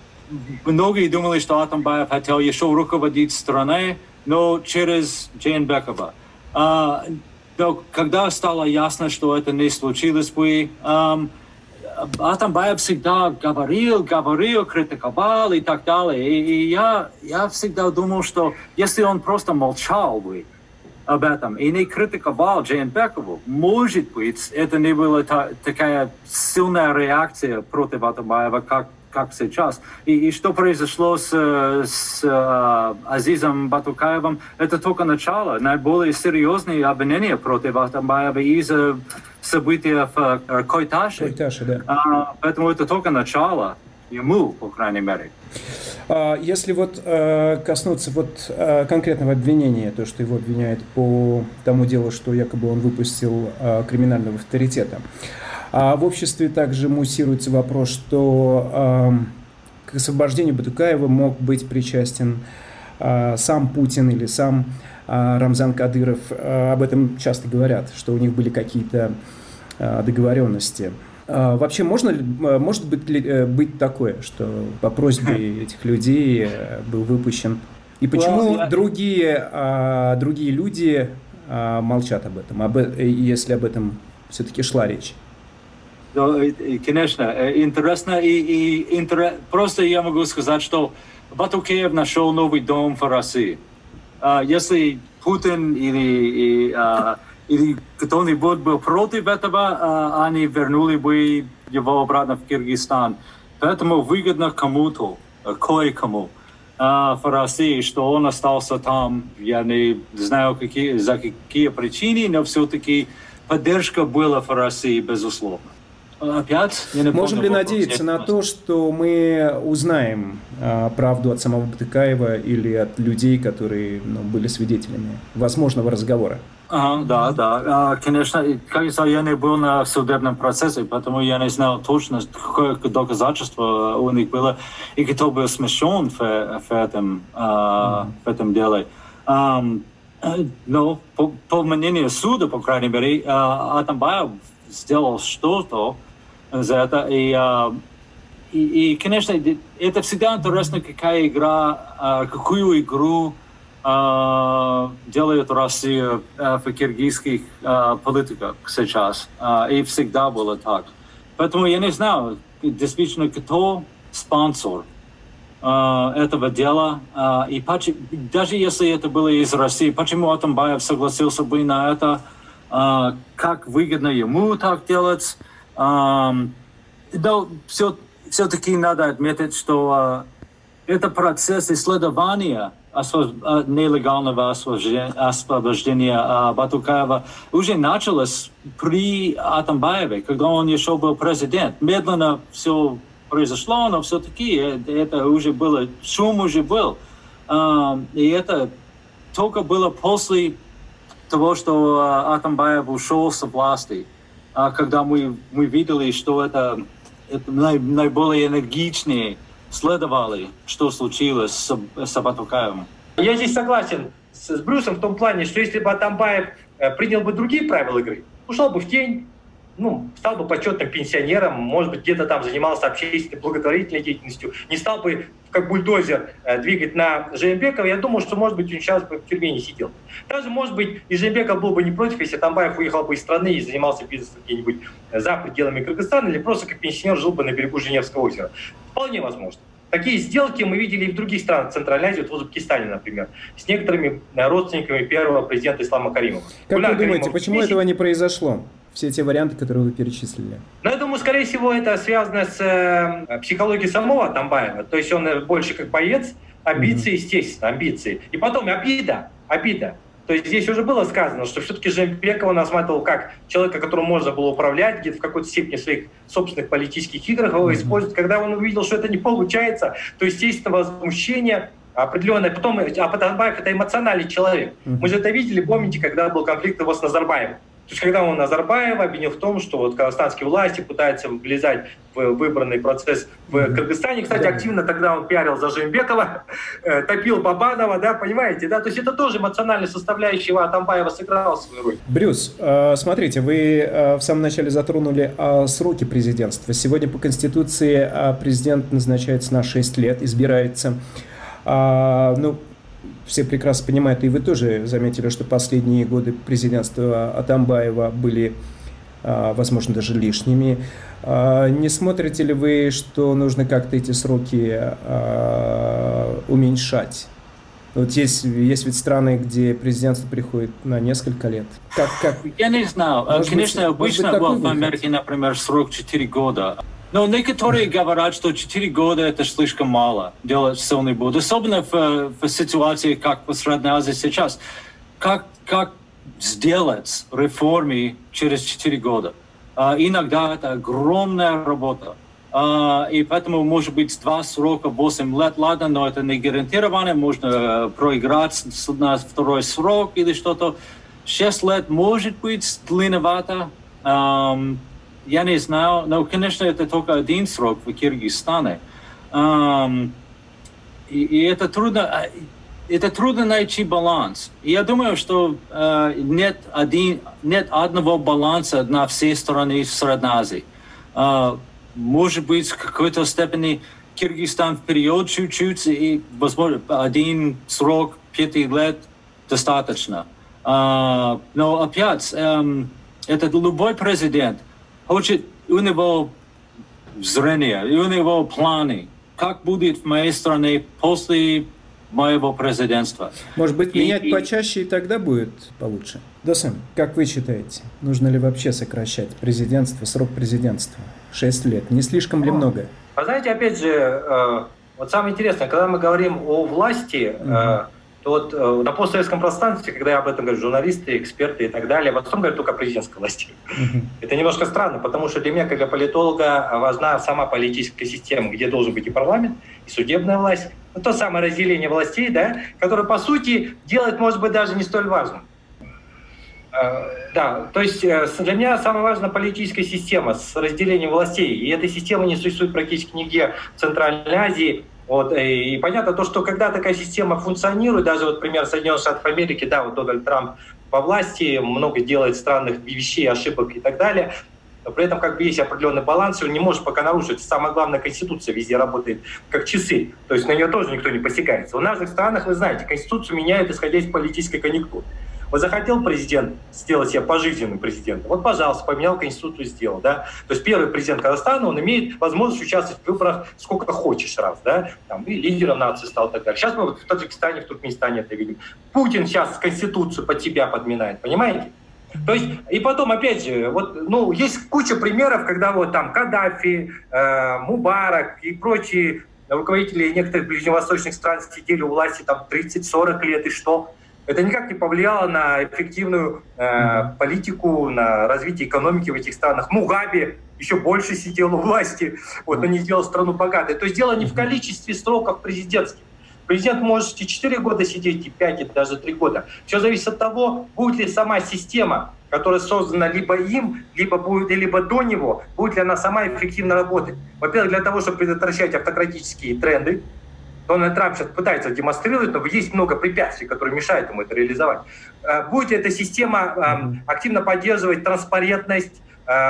многие думали, что Атамбаев хотел еще руководить страной, но через Жээнбекова. Uh, но когда стало ясно, что это не случилось бы, um, Атамбаев всегда говорил, говорил, критиковал и так далее. И, и я, я всегда думал, что если он просто молчал бы об этом и не критиковал Жээнбекову, может быть, это не была та, такая сильная реакция против Атамбаева, как как сейчас. И, и что произошло с, с uh, Азизом Батукаевым, это только начало. Наиболее серьезные обвинения против Атамбаева из-за событий в uh, Койташе. Койташе, да. Uh, поэтому это только начало ему, по крайней мере. Если вот коснуться вот конкретного обвинения, то, что его обвиняют по тому делу, что якобы он выпустил криминального авторитета, а в обществе также муссируется вопрос, что к освобождению Батукаева мог быть причастен сам Путин или сам Рамзан Кадыров. Об этом часто говорят, что у них были какие-то договоренности. Вообще, можно, может быть, ли, быть такое, что по просьбе этих людей был выпущен? И почему well, другие, а, другие люди а, молчат об этом, об, если об этом все-таки шла речь? конечно, интересно. И, и интерес... просто я могу сказать, что Батукеев нашел новый дом в России. Если Путин или, или кто-нибудь был против этого, они вернули бы его обратно в Киргизстан. Поэтому выгодно кому-то, кое-кому в России, что он остался там. Я не знаю, какие, за какие причины, но все-таки поддержка была в России, безусловно. Опять? Я не Можем ли вопрос. надеяться на то, что мы узнаем а, правду от самого Батукаева или от людей, которые ну, были свидетелями возможного разговора? Ага, да, да. А, конечно, кажется, я не был на судебном процессе, поэтому я не знал точно, какое доказательство у них было и кто был смещен в, в, этом, а, mm-hmm. в этом деле. А, но по, по мнению суда, по крайней мере, а, Атамбаев сделал что-то за это. И, и, и, конечно, это всегда интересно, какая игра, какую игру делает Россия в киргизских политиках сейчас. И всегда было так. Поэтому я не знаю, действительно, кто спонсор этого дела. И даже если это было из России, почему Атамбаев согласился бы на это? Uh, как выгодно ему так делать. Uh, но все, все-таки надо отметить, что uh, это процесс исследования освоб... нелегального освобождения, освобождения uh, Батукаева уже началось при Атамбаеве, когда он еще был президент. Медленно все произошло, но все-таки это уже было, шум уже был. Uh, и это только было после того, что uh, Атамбаев ушел с власти, uh, когда мы, мы видели, что это, это най, наиболее энергичнее следовали, что случилось с, с Батукаевым. Я здесь согласен с, с Брюсом в том плане, что если бы Атамбаев э, принял бы другие правила игры, ушел бы в тень, ну, стал бы почетным пенсионером, может быть, где-то там занимался общественной благотворительной деятельностью, не стал бы как бульдозер э, двигать на Жээнбекова, я думаю, что, может быть, он сейчас бы в тюрьме не сидел. Даже, может быть, и Жээнбеков был бы не против, если Атамбаев уехал бы из страны и занимался бизнесом где-нибудь за пределами Кыргызстана, или просто как пенсионер жил бы на берегу Женевского озера. Вполне возможно. Такие сделки мы видели и в других странах Центральной Азии, вот в Узбекистане, например, с некоторыми родственниками первого президента Ислама Каримова. Как Гульнар вы думаете, Каримов почему здесь... этого не произошло? Все те варианты, которые вы перечислили. Ну, я думаю, скорее всего, это связано с э, психологией самого Атамбаева. То есть он больше как боец, амбиции, mm-hmm. естественно, амбиции. И потом обида, обида. То есть здесь уже было сказано, что все-таки Жээнбекова он рассматривал как человека, которому можно было управлять, где-то в какой-то степени в своих собственных политических играх его mm-hmm. использовать. Когда он увидел, что это не получается, то, естественно, возмущение определенное. Потом, а Атамбаев — это эмоциональный человек. Mm-hmm. Мы же это видели, помните, когда был конфликт его с Назарбаевым. То есть, когда он Назарбаева обвинил в том, что вот казахстанские власти пытаются влезать в выбранный процесс в Кыргызстане. Кстати, активно тогда он пиарил за Жээнбекова, э, топил Бабанова, да, понимаете, да? То есть это тоже эмоциональная составляющая Атамбаева сыграла свою роль. Брюс, э, смотрите, вы э, в самом начале затронули э, сроки президентства. Сегодня по Конституции э, президент назначается на шесть лет, избирается. Э, ну, все прекрасно понимают, и вы тоже заметили, что последние годы президентства Атамбаева были, возможно, даже лишними. Не смотрите ли вы, что нужно как-то эти сроки уменьшать? Вот есть, есть ведь страны, где президентство приходит на несколько лет. Как, как... Я не знаю. Может Конечно, быть, обычно быть, в Америке, например, срок четыре года. Но некоторые говорят, что четыре года это слишком мало делать сильный буд. Особенно в, в ситуации, как в Средней Азии сейчас. Как, как сделать реформы через четыре года? Uh, иногда это огромная работа. Uh, и поэтому, может быть, два срока, восемь лет, ладно, но это не гарантированно. Можно uh, проиграть на второй срок или что-то. Шесть лет может быть длинновато. Um, Я не знаю, но, конечно, это только один срок в Киргизстане. Um, и, и это трудно, это трудно найти баланс. И я думаю, что uh, нет, один, нет одного баланса на все стороны Средней Азии. Uh, может быть, в какой-то степени Киргизстан вперед чуть-чуть, и, возможно, один срок пяти лет достаточно. Uh, но опять, um, это любой президент хочет у него зрение, и у него планы, как будет в моей стране после моего президентства. Может быть, и, менять и... почаще, и тогда будет получше? Досым, как вы считаете, нужно ли вообще сокращать президентство, срок президентства? Шесть лет. Не слишком ли много? Вы знаете, опять же, э, вот самое интересное, когда мы говорим о власти, э, то вот э, на постсоветском пространстве, когда я об этом говорю, журналисты, эксперты и так далее, в основном говорят только о президентской власти. Uh-huh. Это немножко странно, потому что для меня, как для политолога, важна сама политическая система, где должен быть и парламент, и судебная власть. Ну, то самое разделение властей, да, которое, по сути, делает, может быть, даже не столь важным. Э, да, то есть э, для меня самая важная политическая система с разделением властей. И эта система не существует практически нигде в Центральной Азии. Вот, и, и понятно то, что когда такая система функционирует, даже вот пример Соединенных Штатов Америки, да, вот Дональд Трамп во власти, много делает странных вещей, ошибок и так далее, но при этом как бы есть определенный баланс, и он не может пока нарушить. Самое главное, Конституция везде работает как часы, то есть на нее тоже никто не посягается. В наших странах, вы знаете, Конституцию меняют, исходя из политической конъюнктуры. Вот захотел президент сделать себя пожизненным президентом, вот, пожалуйста, поменял Конституцию и сделал, да. То есть первый президент Казахстана, он имеет возможность участвовать в выборах сколько хочешь раз, да, там, и лидером нации стал и так далее. Сейчас мы вот в Таджикистане, в Туркменистане это видим. Путин сейчас Конституцию под себя подминает, понимаете? То есть, и потом, опять же, вот, ну, есть куча примеров, когда вот там Каддафи, э, Мубарак и прочие руководители некоторых ближневосточных стран сидели у власти там тридцать-сорок лет, и что? Это никак не повлияло на эффективную э, политику, на развитие экономики в этих странах. Мугабе еще больше сидел у власти, вот, но не сделал страну богатой. То есть дело не в количестве сроков президентских. Президент может и четыре года сидеть, и пять, и даже три года. Все зависит от того, будет ли сама система, которая создана либо им, либо, будет, либо до него, будет ли она сама эффективно работать. Во-первых, для того, чтобы предотвращать автократические тренды. Дональд Трамп сейчас пытается демонстрировать, но есть много препятствий, которые мешают ему это реализовать. Будет ли эта система активно поддерживать транспарентность,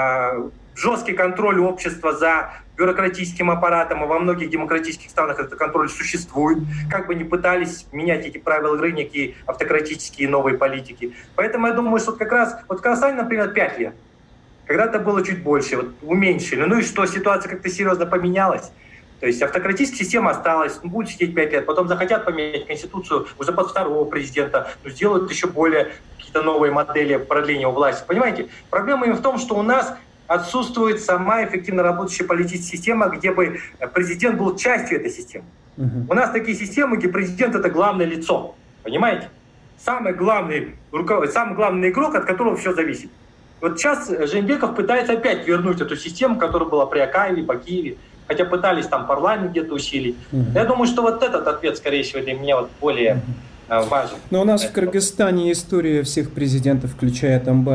жесткий контроль общества за бюрократическим аппаратом, а во многих демократических странах этот контроль существует, как бы ни пытались менять эти правила игры, некие автократические новые политики. Поэтому я думаю, что как раз, вот в Казахстане, например, пять лет, когда-то было чуть больше, вот уменьшили. Ну и что, ситуация как-то серьезно поменялась. То есть автократическая система осталась, ну, будет сидеть пять лет, потом захотят поменять Конституцию уже под второго президента, ну, сделают еще более какие-то новые модели продления власти. Понимаете? Проблема именно в том, что у нас отсутствует сама эффективно работающая политическая система, где бы президент был частью этой системы. Uh-huh. У нас такие системы, где президент — это главное лицо. Понимаете? Самый главный, самый главный игрок, от которого все зависит. Вот сейчас Жээнбеков пытается опять вернуть эту систему, которая была при Акаеве, Бакиеве. Хотя пытались там парламент где-то усилить. Uh-huh. Я думаю, что вот этот ответ, скорее всего, для меня вот более uh-huh. важен. Но у нас в Кыргызстане история всех президентов, включая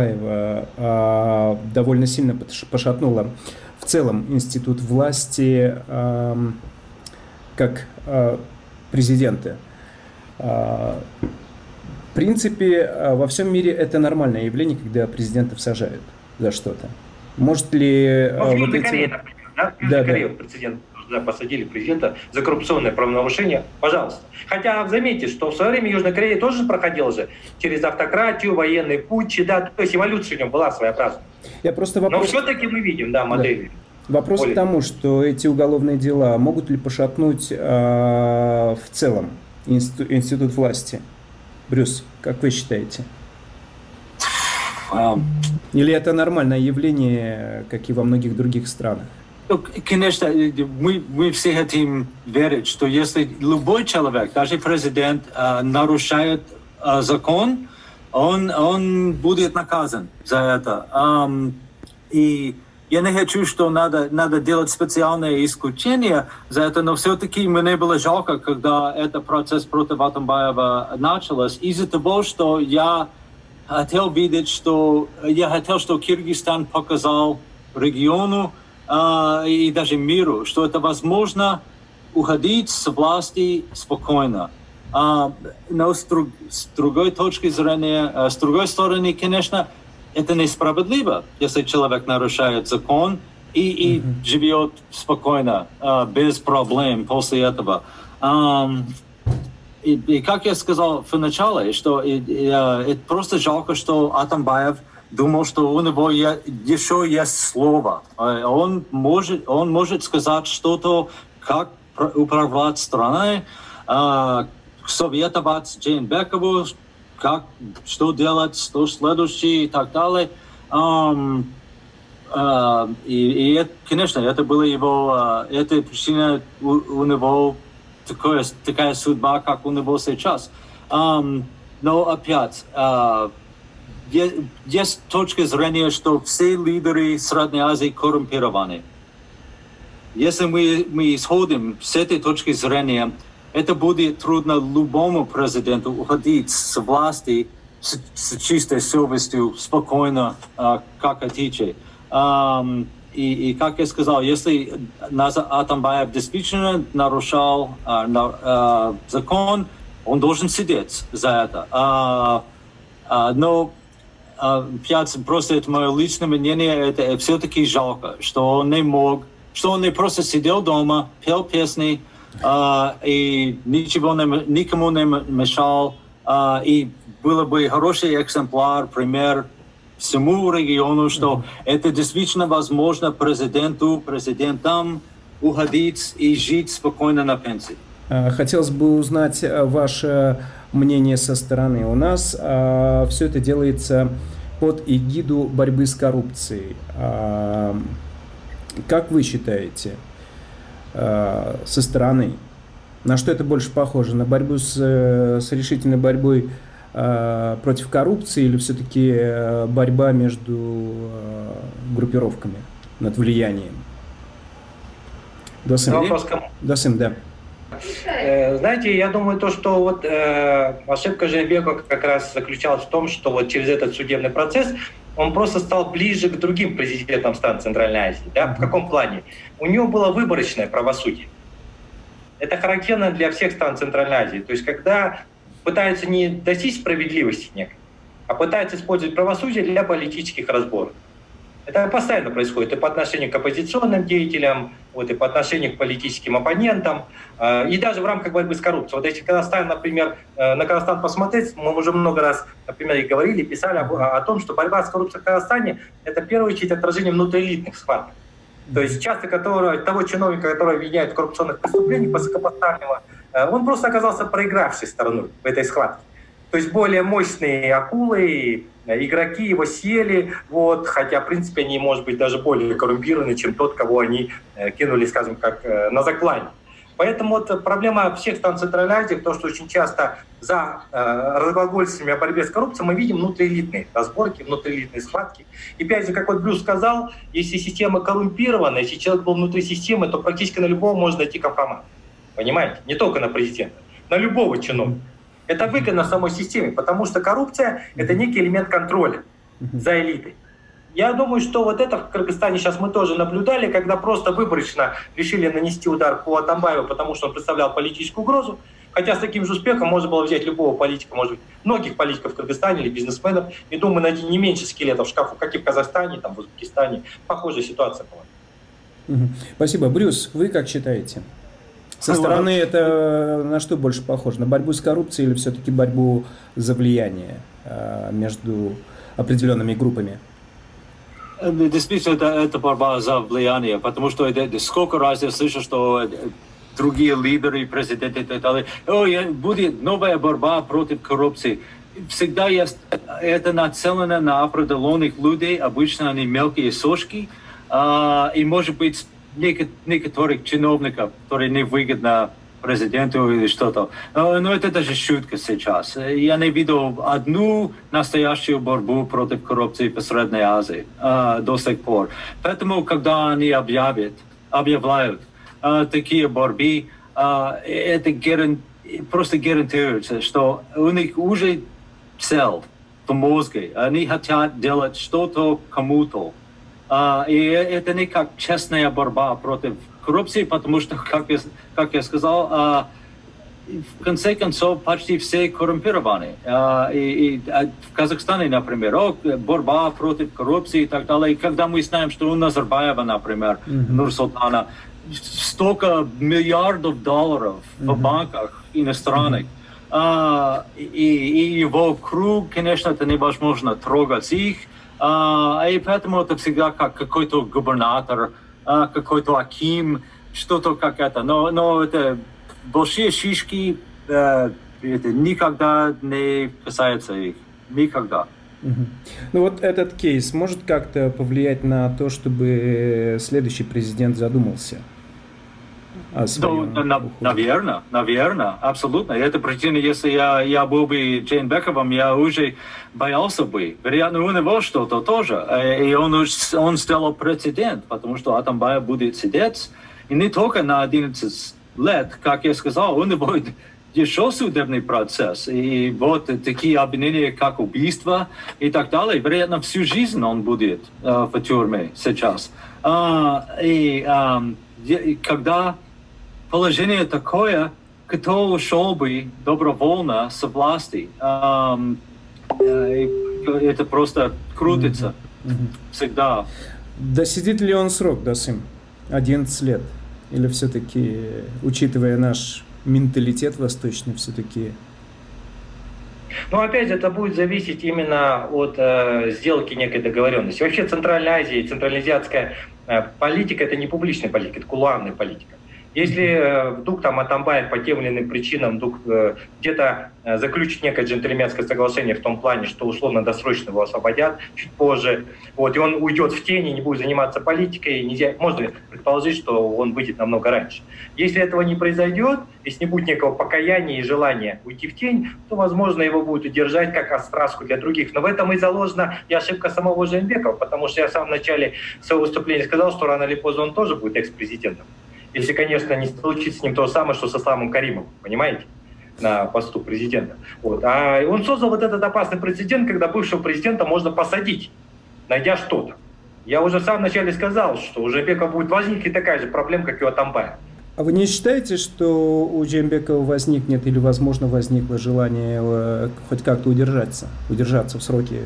Атамбаева, довольно сильно пошатнула в целом институт власти как президента. В принципе, во всем мире это нормальное явление, когда президентов сажают за что-то. Может ли ну, вот эти... Корея, да? В Южной Корее прецедент, да, посадили президента за коррупционное правонарушение, пожалуйста. Хотя заметьте, что в свое время Южная Корея тоже проходила же через автократию, военный путчи, да, то есть эволюция у него была своеобразная. Я просто вопрос... Но все-таки мы видим, да, модели. Да. Вопрос более... к тому, что эти уголовные дела могут ли пошатнуть э, в целом институт, институт власти? Брюс, как вы считаете? Um... Или это нормальное явление, как и во многих других странах? Конечно, мы, мы все хотим верить, что если любой человек, даже президент, нарушает закон, он, он будет наказан за это. И я не хочу, что надо, надо делать специальное исключение за это, но все-таки мне было жалко, когда этот процесс против Атамбаева начался, из-за того, что я хотел видеть, что я хотел, что Кыргызстан показал региону Uh, и даже миру, что это возможно уходить с власти спокойно. Uh, но с, друг, с другой точки зрения, uh, с другой стороны, конечно, это несправедливо, если человек нарушает закон и, и mm-hmm. живет спокойно, uh, без проблем после этого. Um, и, и как я сказал в начале, что и, и, uh, это просто жалко, что Атамбаев думал, что у него еще есть слово. Он может, он может сказать что-то, как управлять страной, советовать Джейнбекову, как, что делать, что следующее и так далее. Um, uh, и, и, конечно, это была его, uh, это причина у, у него такое, такая судьба, как у него сейчас. Um, но опять, uh, есть, есть точка зрения, что все лидеры Средней Азии коррумпированы. Если мы, мы исходим с этой точки зрения, это будет трудно любому президенту уходить с власти с, с чистой совестью, спокойно, uh, как хотите. Um, и, и, как я сказал, если Атамбаев действительно нарушал uh, на, uh, закон, он должен сидеть за это. Uh, uh, но uh, просто это мое личное мнение, это все-таки жалко, что он не мог, что он не просто сидел дома, пел песни, uh, и ничего не, никому не мешал, uh, и было бы хороший экземпляр, пример всему региону, что mm-hmm. это действительно возможно президенту, президентам уходить и жить спокойно на пенсии. Хотелось бы узнать ваше мнение со стороны. У нас а, все это делается под эгиду борьбы с коррупцией. А, как вы считаете, а, со стороны, на что это больше похоже? На борьбу с, с решительной борьбой а, против коррупции или все-таки борьба между а, группировками над влиянием? Досым, Досым, да. Знаете, я думаю, то, что вот э, ошибка Жейнбекова как раз заключалась в том, что вот через этот судебный процесс он просто стал ближе к другим президентам стран Центральной Азии. Да? В каком плане? У него было выборочное правосудие. Это характерно для всех стран Центральной Азии. То есть когда пытаются не достичь справедливости некой, а пытаются использовать правосудие для политических разборок. Это постоянно происходит и по отношению к оппозиционным деятелям, вот, и по отношению к политическим оппонентам, э, и даже в рамках борьбы с коррупцией. Вот если Казахстан, например, э, на Казахстан посмотреть, мы уже много раз, например, и говорили, писали об, о том, что борьба с коррупцией в Казахстане – это в первую очередь отражение внутриэлитных схваток. То есть часто которого, того чиновника, которого обвиняют в коррупционных преступлениях, высокопоставленного, э, он просто оказался проигравшей стороной в этой схватке. То есть более мощные акулы, игроки его съели, вот, хотя, в принципе, они, может быть, даже более коррумпированы, чем тот, кого они э, кинули, скажем, как э, на заклане. Поэтому вот проблема всех стран Центральной Азии, то, что очень часто за э, разглагольствами о борьбе с коррупцией мы видим внутриэлитные разборки, внутриэлитные схватки. И опять же, как вот Брюс сказал, если система коррумпирована, если человек был внутри системы, то практически на любого можно найти компромат. Понимаете? Не только на президента, на любого чиновника. Это выгодно самой системе, потому что коррупция – это некий элемент контроля за элитой. Я думаю, что вот это в Кыргызстане сейчас мы тоже наблюдали, когда просто выборочно решили нанести удар по Атамбаеву, потому что он представлял политическую угрозу. Хотя с таким же успехом можно было взять любого политика, может быть, многих политиков в Кыргызстане или бизнесменов, и, думаю, найти не меньше скелетов в шкафу, как и в Казахстане, там, в Узбекистане. Похожая ситуация была. Спасибо. Брюс, вы как считаете? Со стороны это на что больше похоже? На борьбу с коррупцией или все-таки борьбу за влияние между определенными группами? Действительно, это, это борьба за влияние, потому что это, сколько раз я слышу, что другие лидеры, президенты и так далее, Ой, будет новая борьба против коррупции. Всегда есть, это нацелено на определенных людей, обычно они мелкие сошки, и, может быть, некоторых чиновников, которые не выгодны президенту или что-то. Но это даже шутка сейчас. Я не видел одну настоящую борьбу против коррупции в Средней Азии uh, до сих пор. Поэтому, когда они объявят, объявляют uh, такие борьбы, uh, это гаран... просто гарантируется, что у них уже цель в мозге. Они хотят делать что-то кому-то. Uh, и это не как честная борьба против коррупции, потому что, как я, как я сказал, uh, в конце концов почти все коррумпированы. Uh, и, и в Казахстане, например, о, борьба против коррупции и так далее. И когда мы знаем, что у Назарбаева, например, mm-hmm. Нурсултана, столько миллиардов долларов mm-hmm. в банках иностранных, mm-hmm. uh, и, и его круг, конечно, это невозможно трогать их. А, и поэтому это всегда как какой-то губернатор, а, какой-то аким, что-то как это. Но, но это большие шишки, э, это никогда не касается их. Никогда. Угу. Ну вот этот кейс может как-то повлиять на то, чтобы следующий президент задумался о своем Ну, на, наверное, наверное, абсолютно. Это причина, если я, я был бы Джейнбековым, я уже боялся бы. Вероятно, у него что-то тоже. И он, он сделал прецедент, потому что Атамбаев будет сидеть. И не только на одиннадцать лет, как я сказал, у него еще судебный процесс. И вот такие обвинения, как убийство и так далее. Вероятно, всю жизнь он будет э, в тюрьме сейчас. А, и э, когда положение такое, кто ушел бы добровольно с власти, э, э, это просто крутится mm-hmm. всегда. Досидит ли он срок, Досым? одиннадцать лет? Или все-таки, учитывая наш менталитет восточный, все-таки... Ну, опять же, это будет зависеть именно от э, сделки некой договоренности. Вообще Центральная Азия и централизиатская э, политика – это не публичная политика, это кулуарная политика. Если э, вдруг там Атамбаев по тем или иным причинам вдруг э, где-то э, заключит некое джентльменское соглашение в том плане, что условно-досрочно его освободят чуть позже, вот, и он уйдет в тени, не будет заниматься политикой, нельзя, можно предположить, что он выйдет намного раньше. Если этого не произойдет, если не будет некого покаяния и желания уйти в тень, то, возможно, его будут удержать как остраску для других. Но в этом и заложена и ошибка самого Джейнбекова, потому что я в самом начале своего выступления сказал, что рано или поздно он тоже будет экс-президентом. Если, конечно, не случится с ним то же самое, что со Исламом Каримовым, понимаете, на посту президента. Вот. А он создал вот этот опасный прецедент, когда бывшего президента можно посадить, найдя что-то. Я уже в самом начале сказал, что у Джейнбекова будет возникнуть такая же проблема, как и у Атамбаева. А вы не считаете, что у Джейнбекова возникнет или, возможно, возникло желание хоть как-то удержаться, удержаться в сроке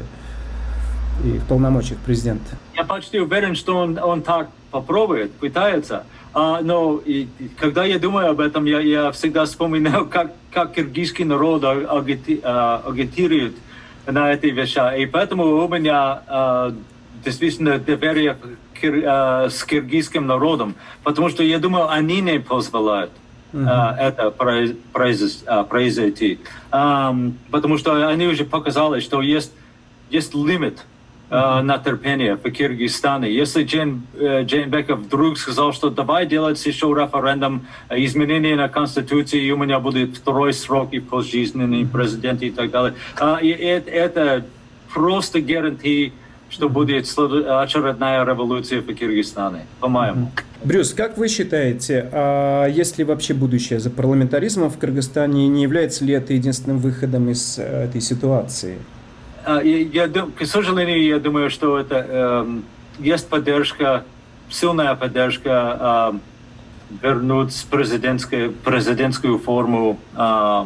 и в полномочиях президента? Я почти уверен, что он, он так попробует, пытается. А, но и, и, когда я думаю об этом, я, я всегда вспоминаю, как, как киргизский народ агити, а, агитирует на эти вещи. И поэтому у меня а, действительно доверие кир, а, с киргизским народом, потому что я думаю, они не позволяют mm-hmm. а, это произ, произ, а, произойти. А, потому что они уже показали, что есть, есть лимит Uh, на терпение в Киргизстане. Если Джейн, uh, Джейнбеков вдруг сказал, что давай делать еще референдум, uh, изменение на Конституции, и у меня будет второй срок и пожизненный президент и так далее. Uh, и это, это просто гарантия, что будет очередная революция в Киргизстане, по-моему. Брюс, как вы считаете, а есть ли вообще будущее за парламентаризмом в Кыргызстане? Не является ли это единственным выходом из этой ситуации? Я, я, к сожалению, я думаю, что это э, есть поддержка, сильная поддержка э, вернуть президентскую, президентскую форму э,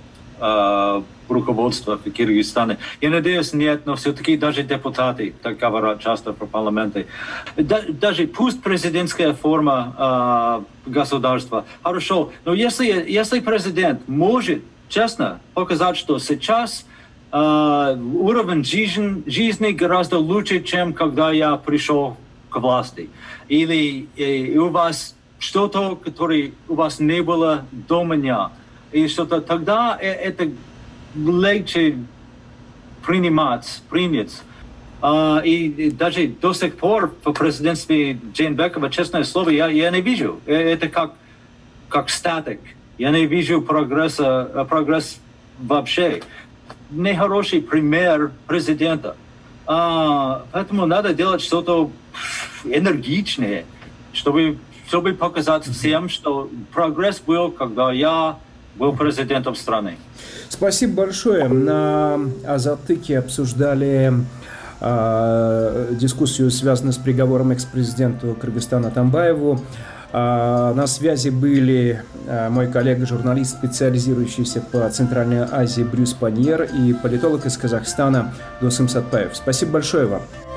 э, руководства в Киргизстане. Я надеюсь, нет, но все-таки даже депутаты так говорят часто про парламенты. Да, даже пусть президентская форма э, государства, хорошо, но если, если президент может честно показать, что сейчас Uh, уровень жизни, жизни гораздо лучше, чем когда я пришел к власти. Или и, у вас что-то, которое у вас не было до меня. И что-то тогда это легче принимать, принять. Uh, и, и даже до сих пор в президентстве Джейнбекова, честное слово, я, я не вижу. Это как, как статик. Я не вижу прогресса, прогресс вообще. Нехороший пример президента. А, поэтому надо делать что-то энергичное, чтобы, чтобы показать всем, что прогресс был, когда я был президентом страны. Спасибо большое. На Азаттыке обсуждали а, дискуссию, связанную с приговором экс-президенту Кыргызстана Атамбаеву. На связи были мой коллега, журналист, специализирующийся по Центральной Азии Брюс Паньер, и политолог из Казахстана Досым Сатпаев. Спасибо большое вам.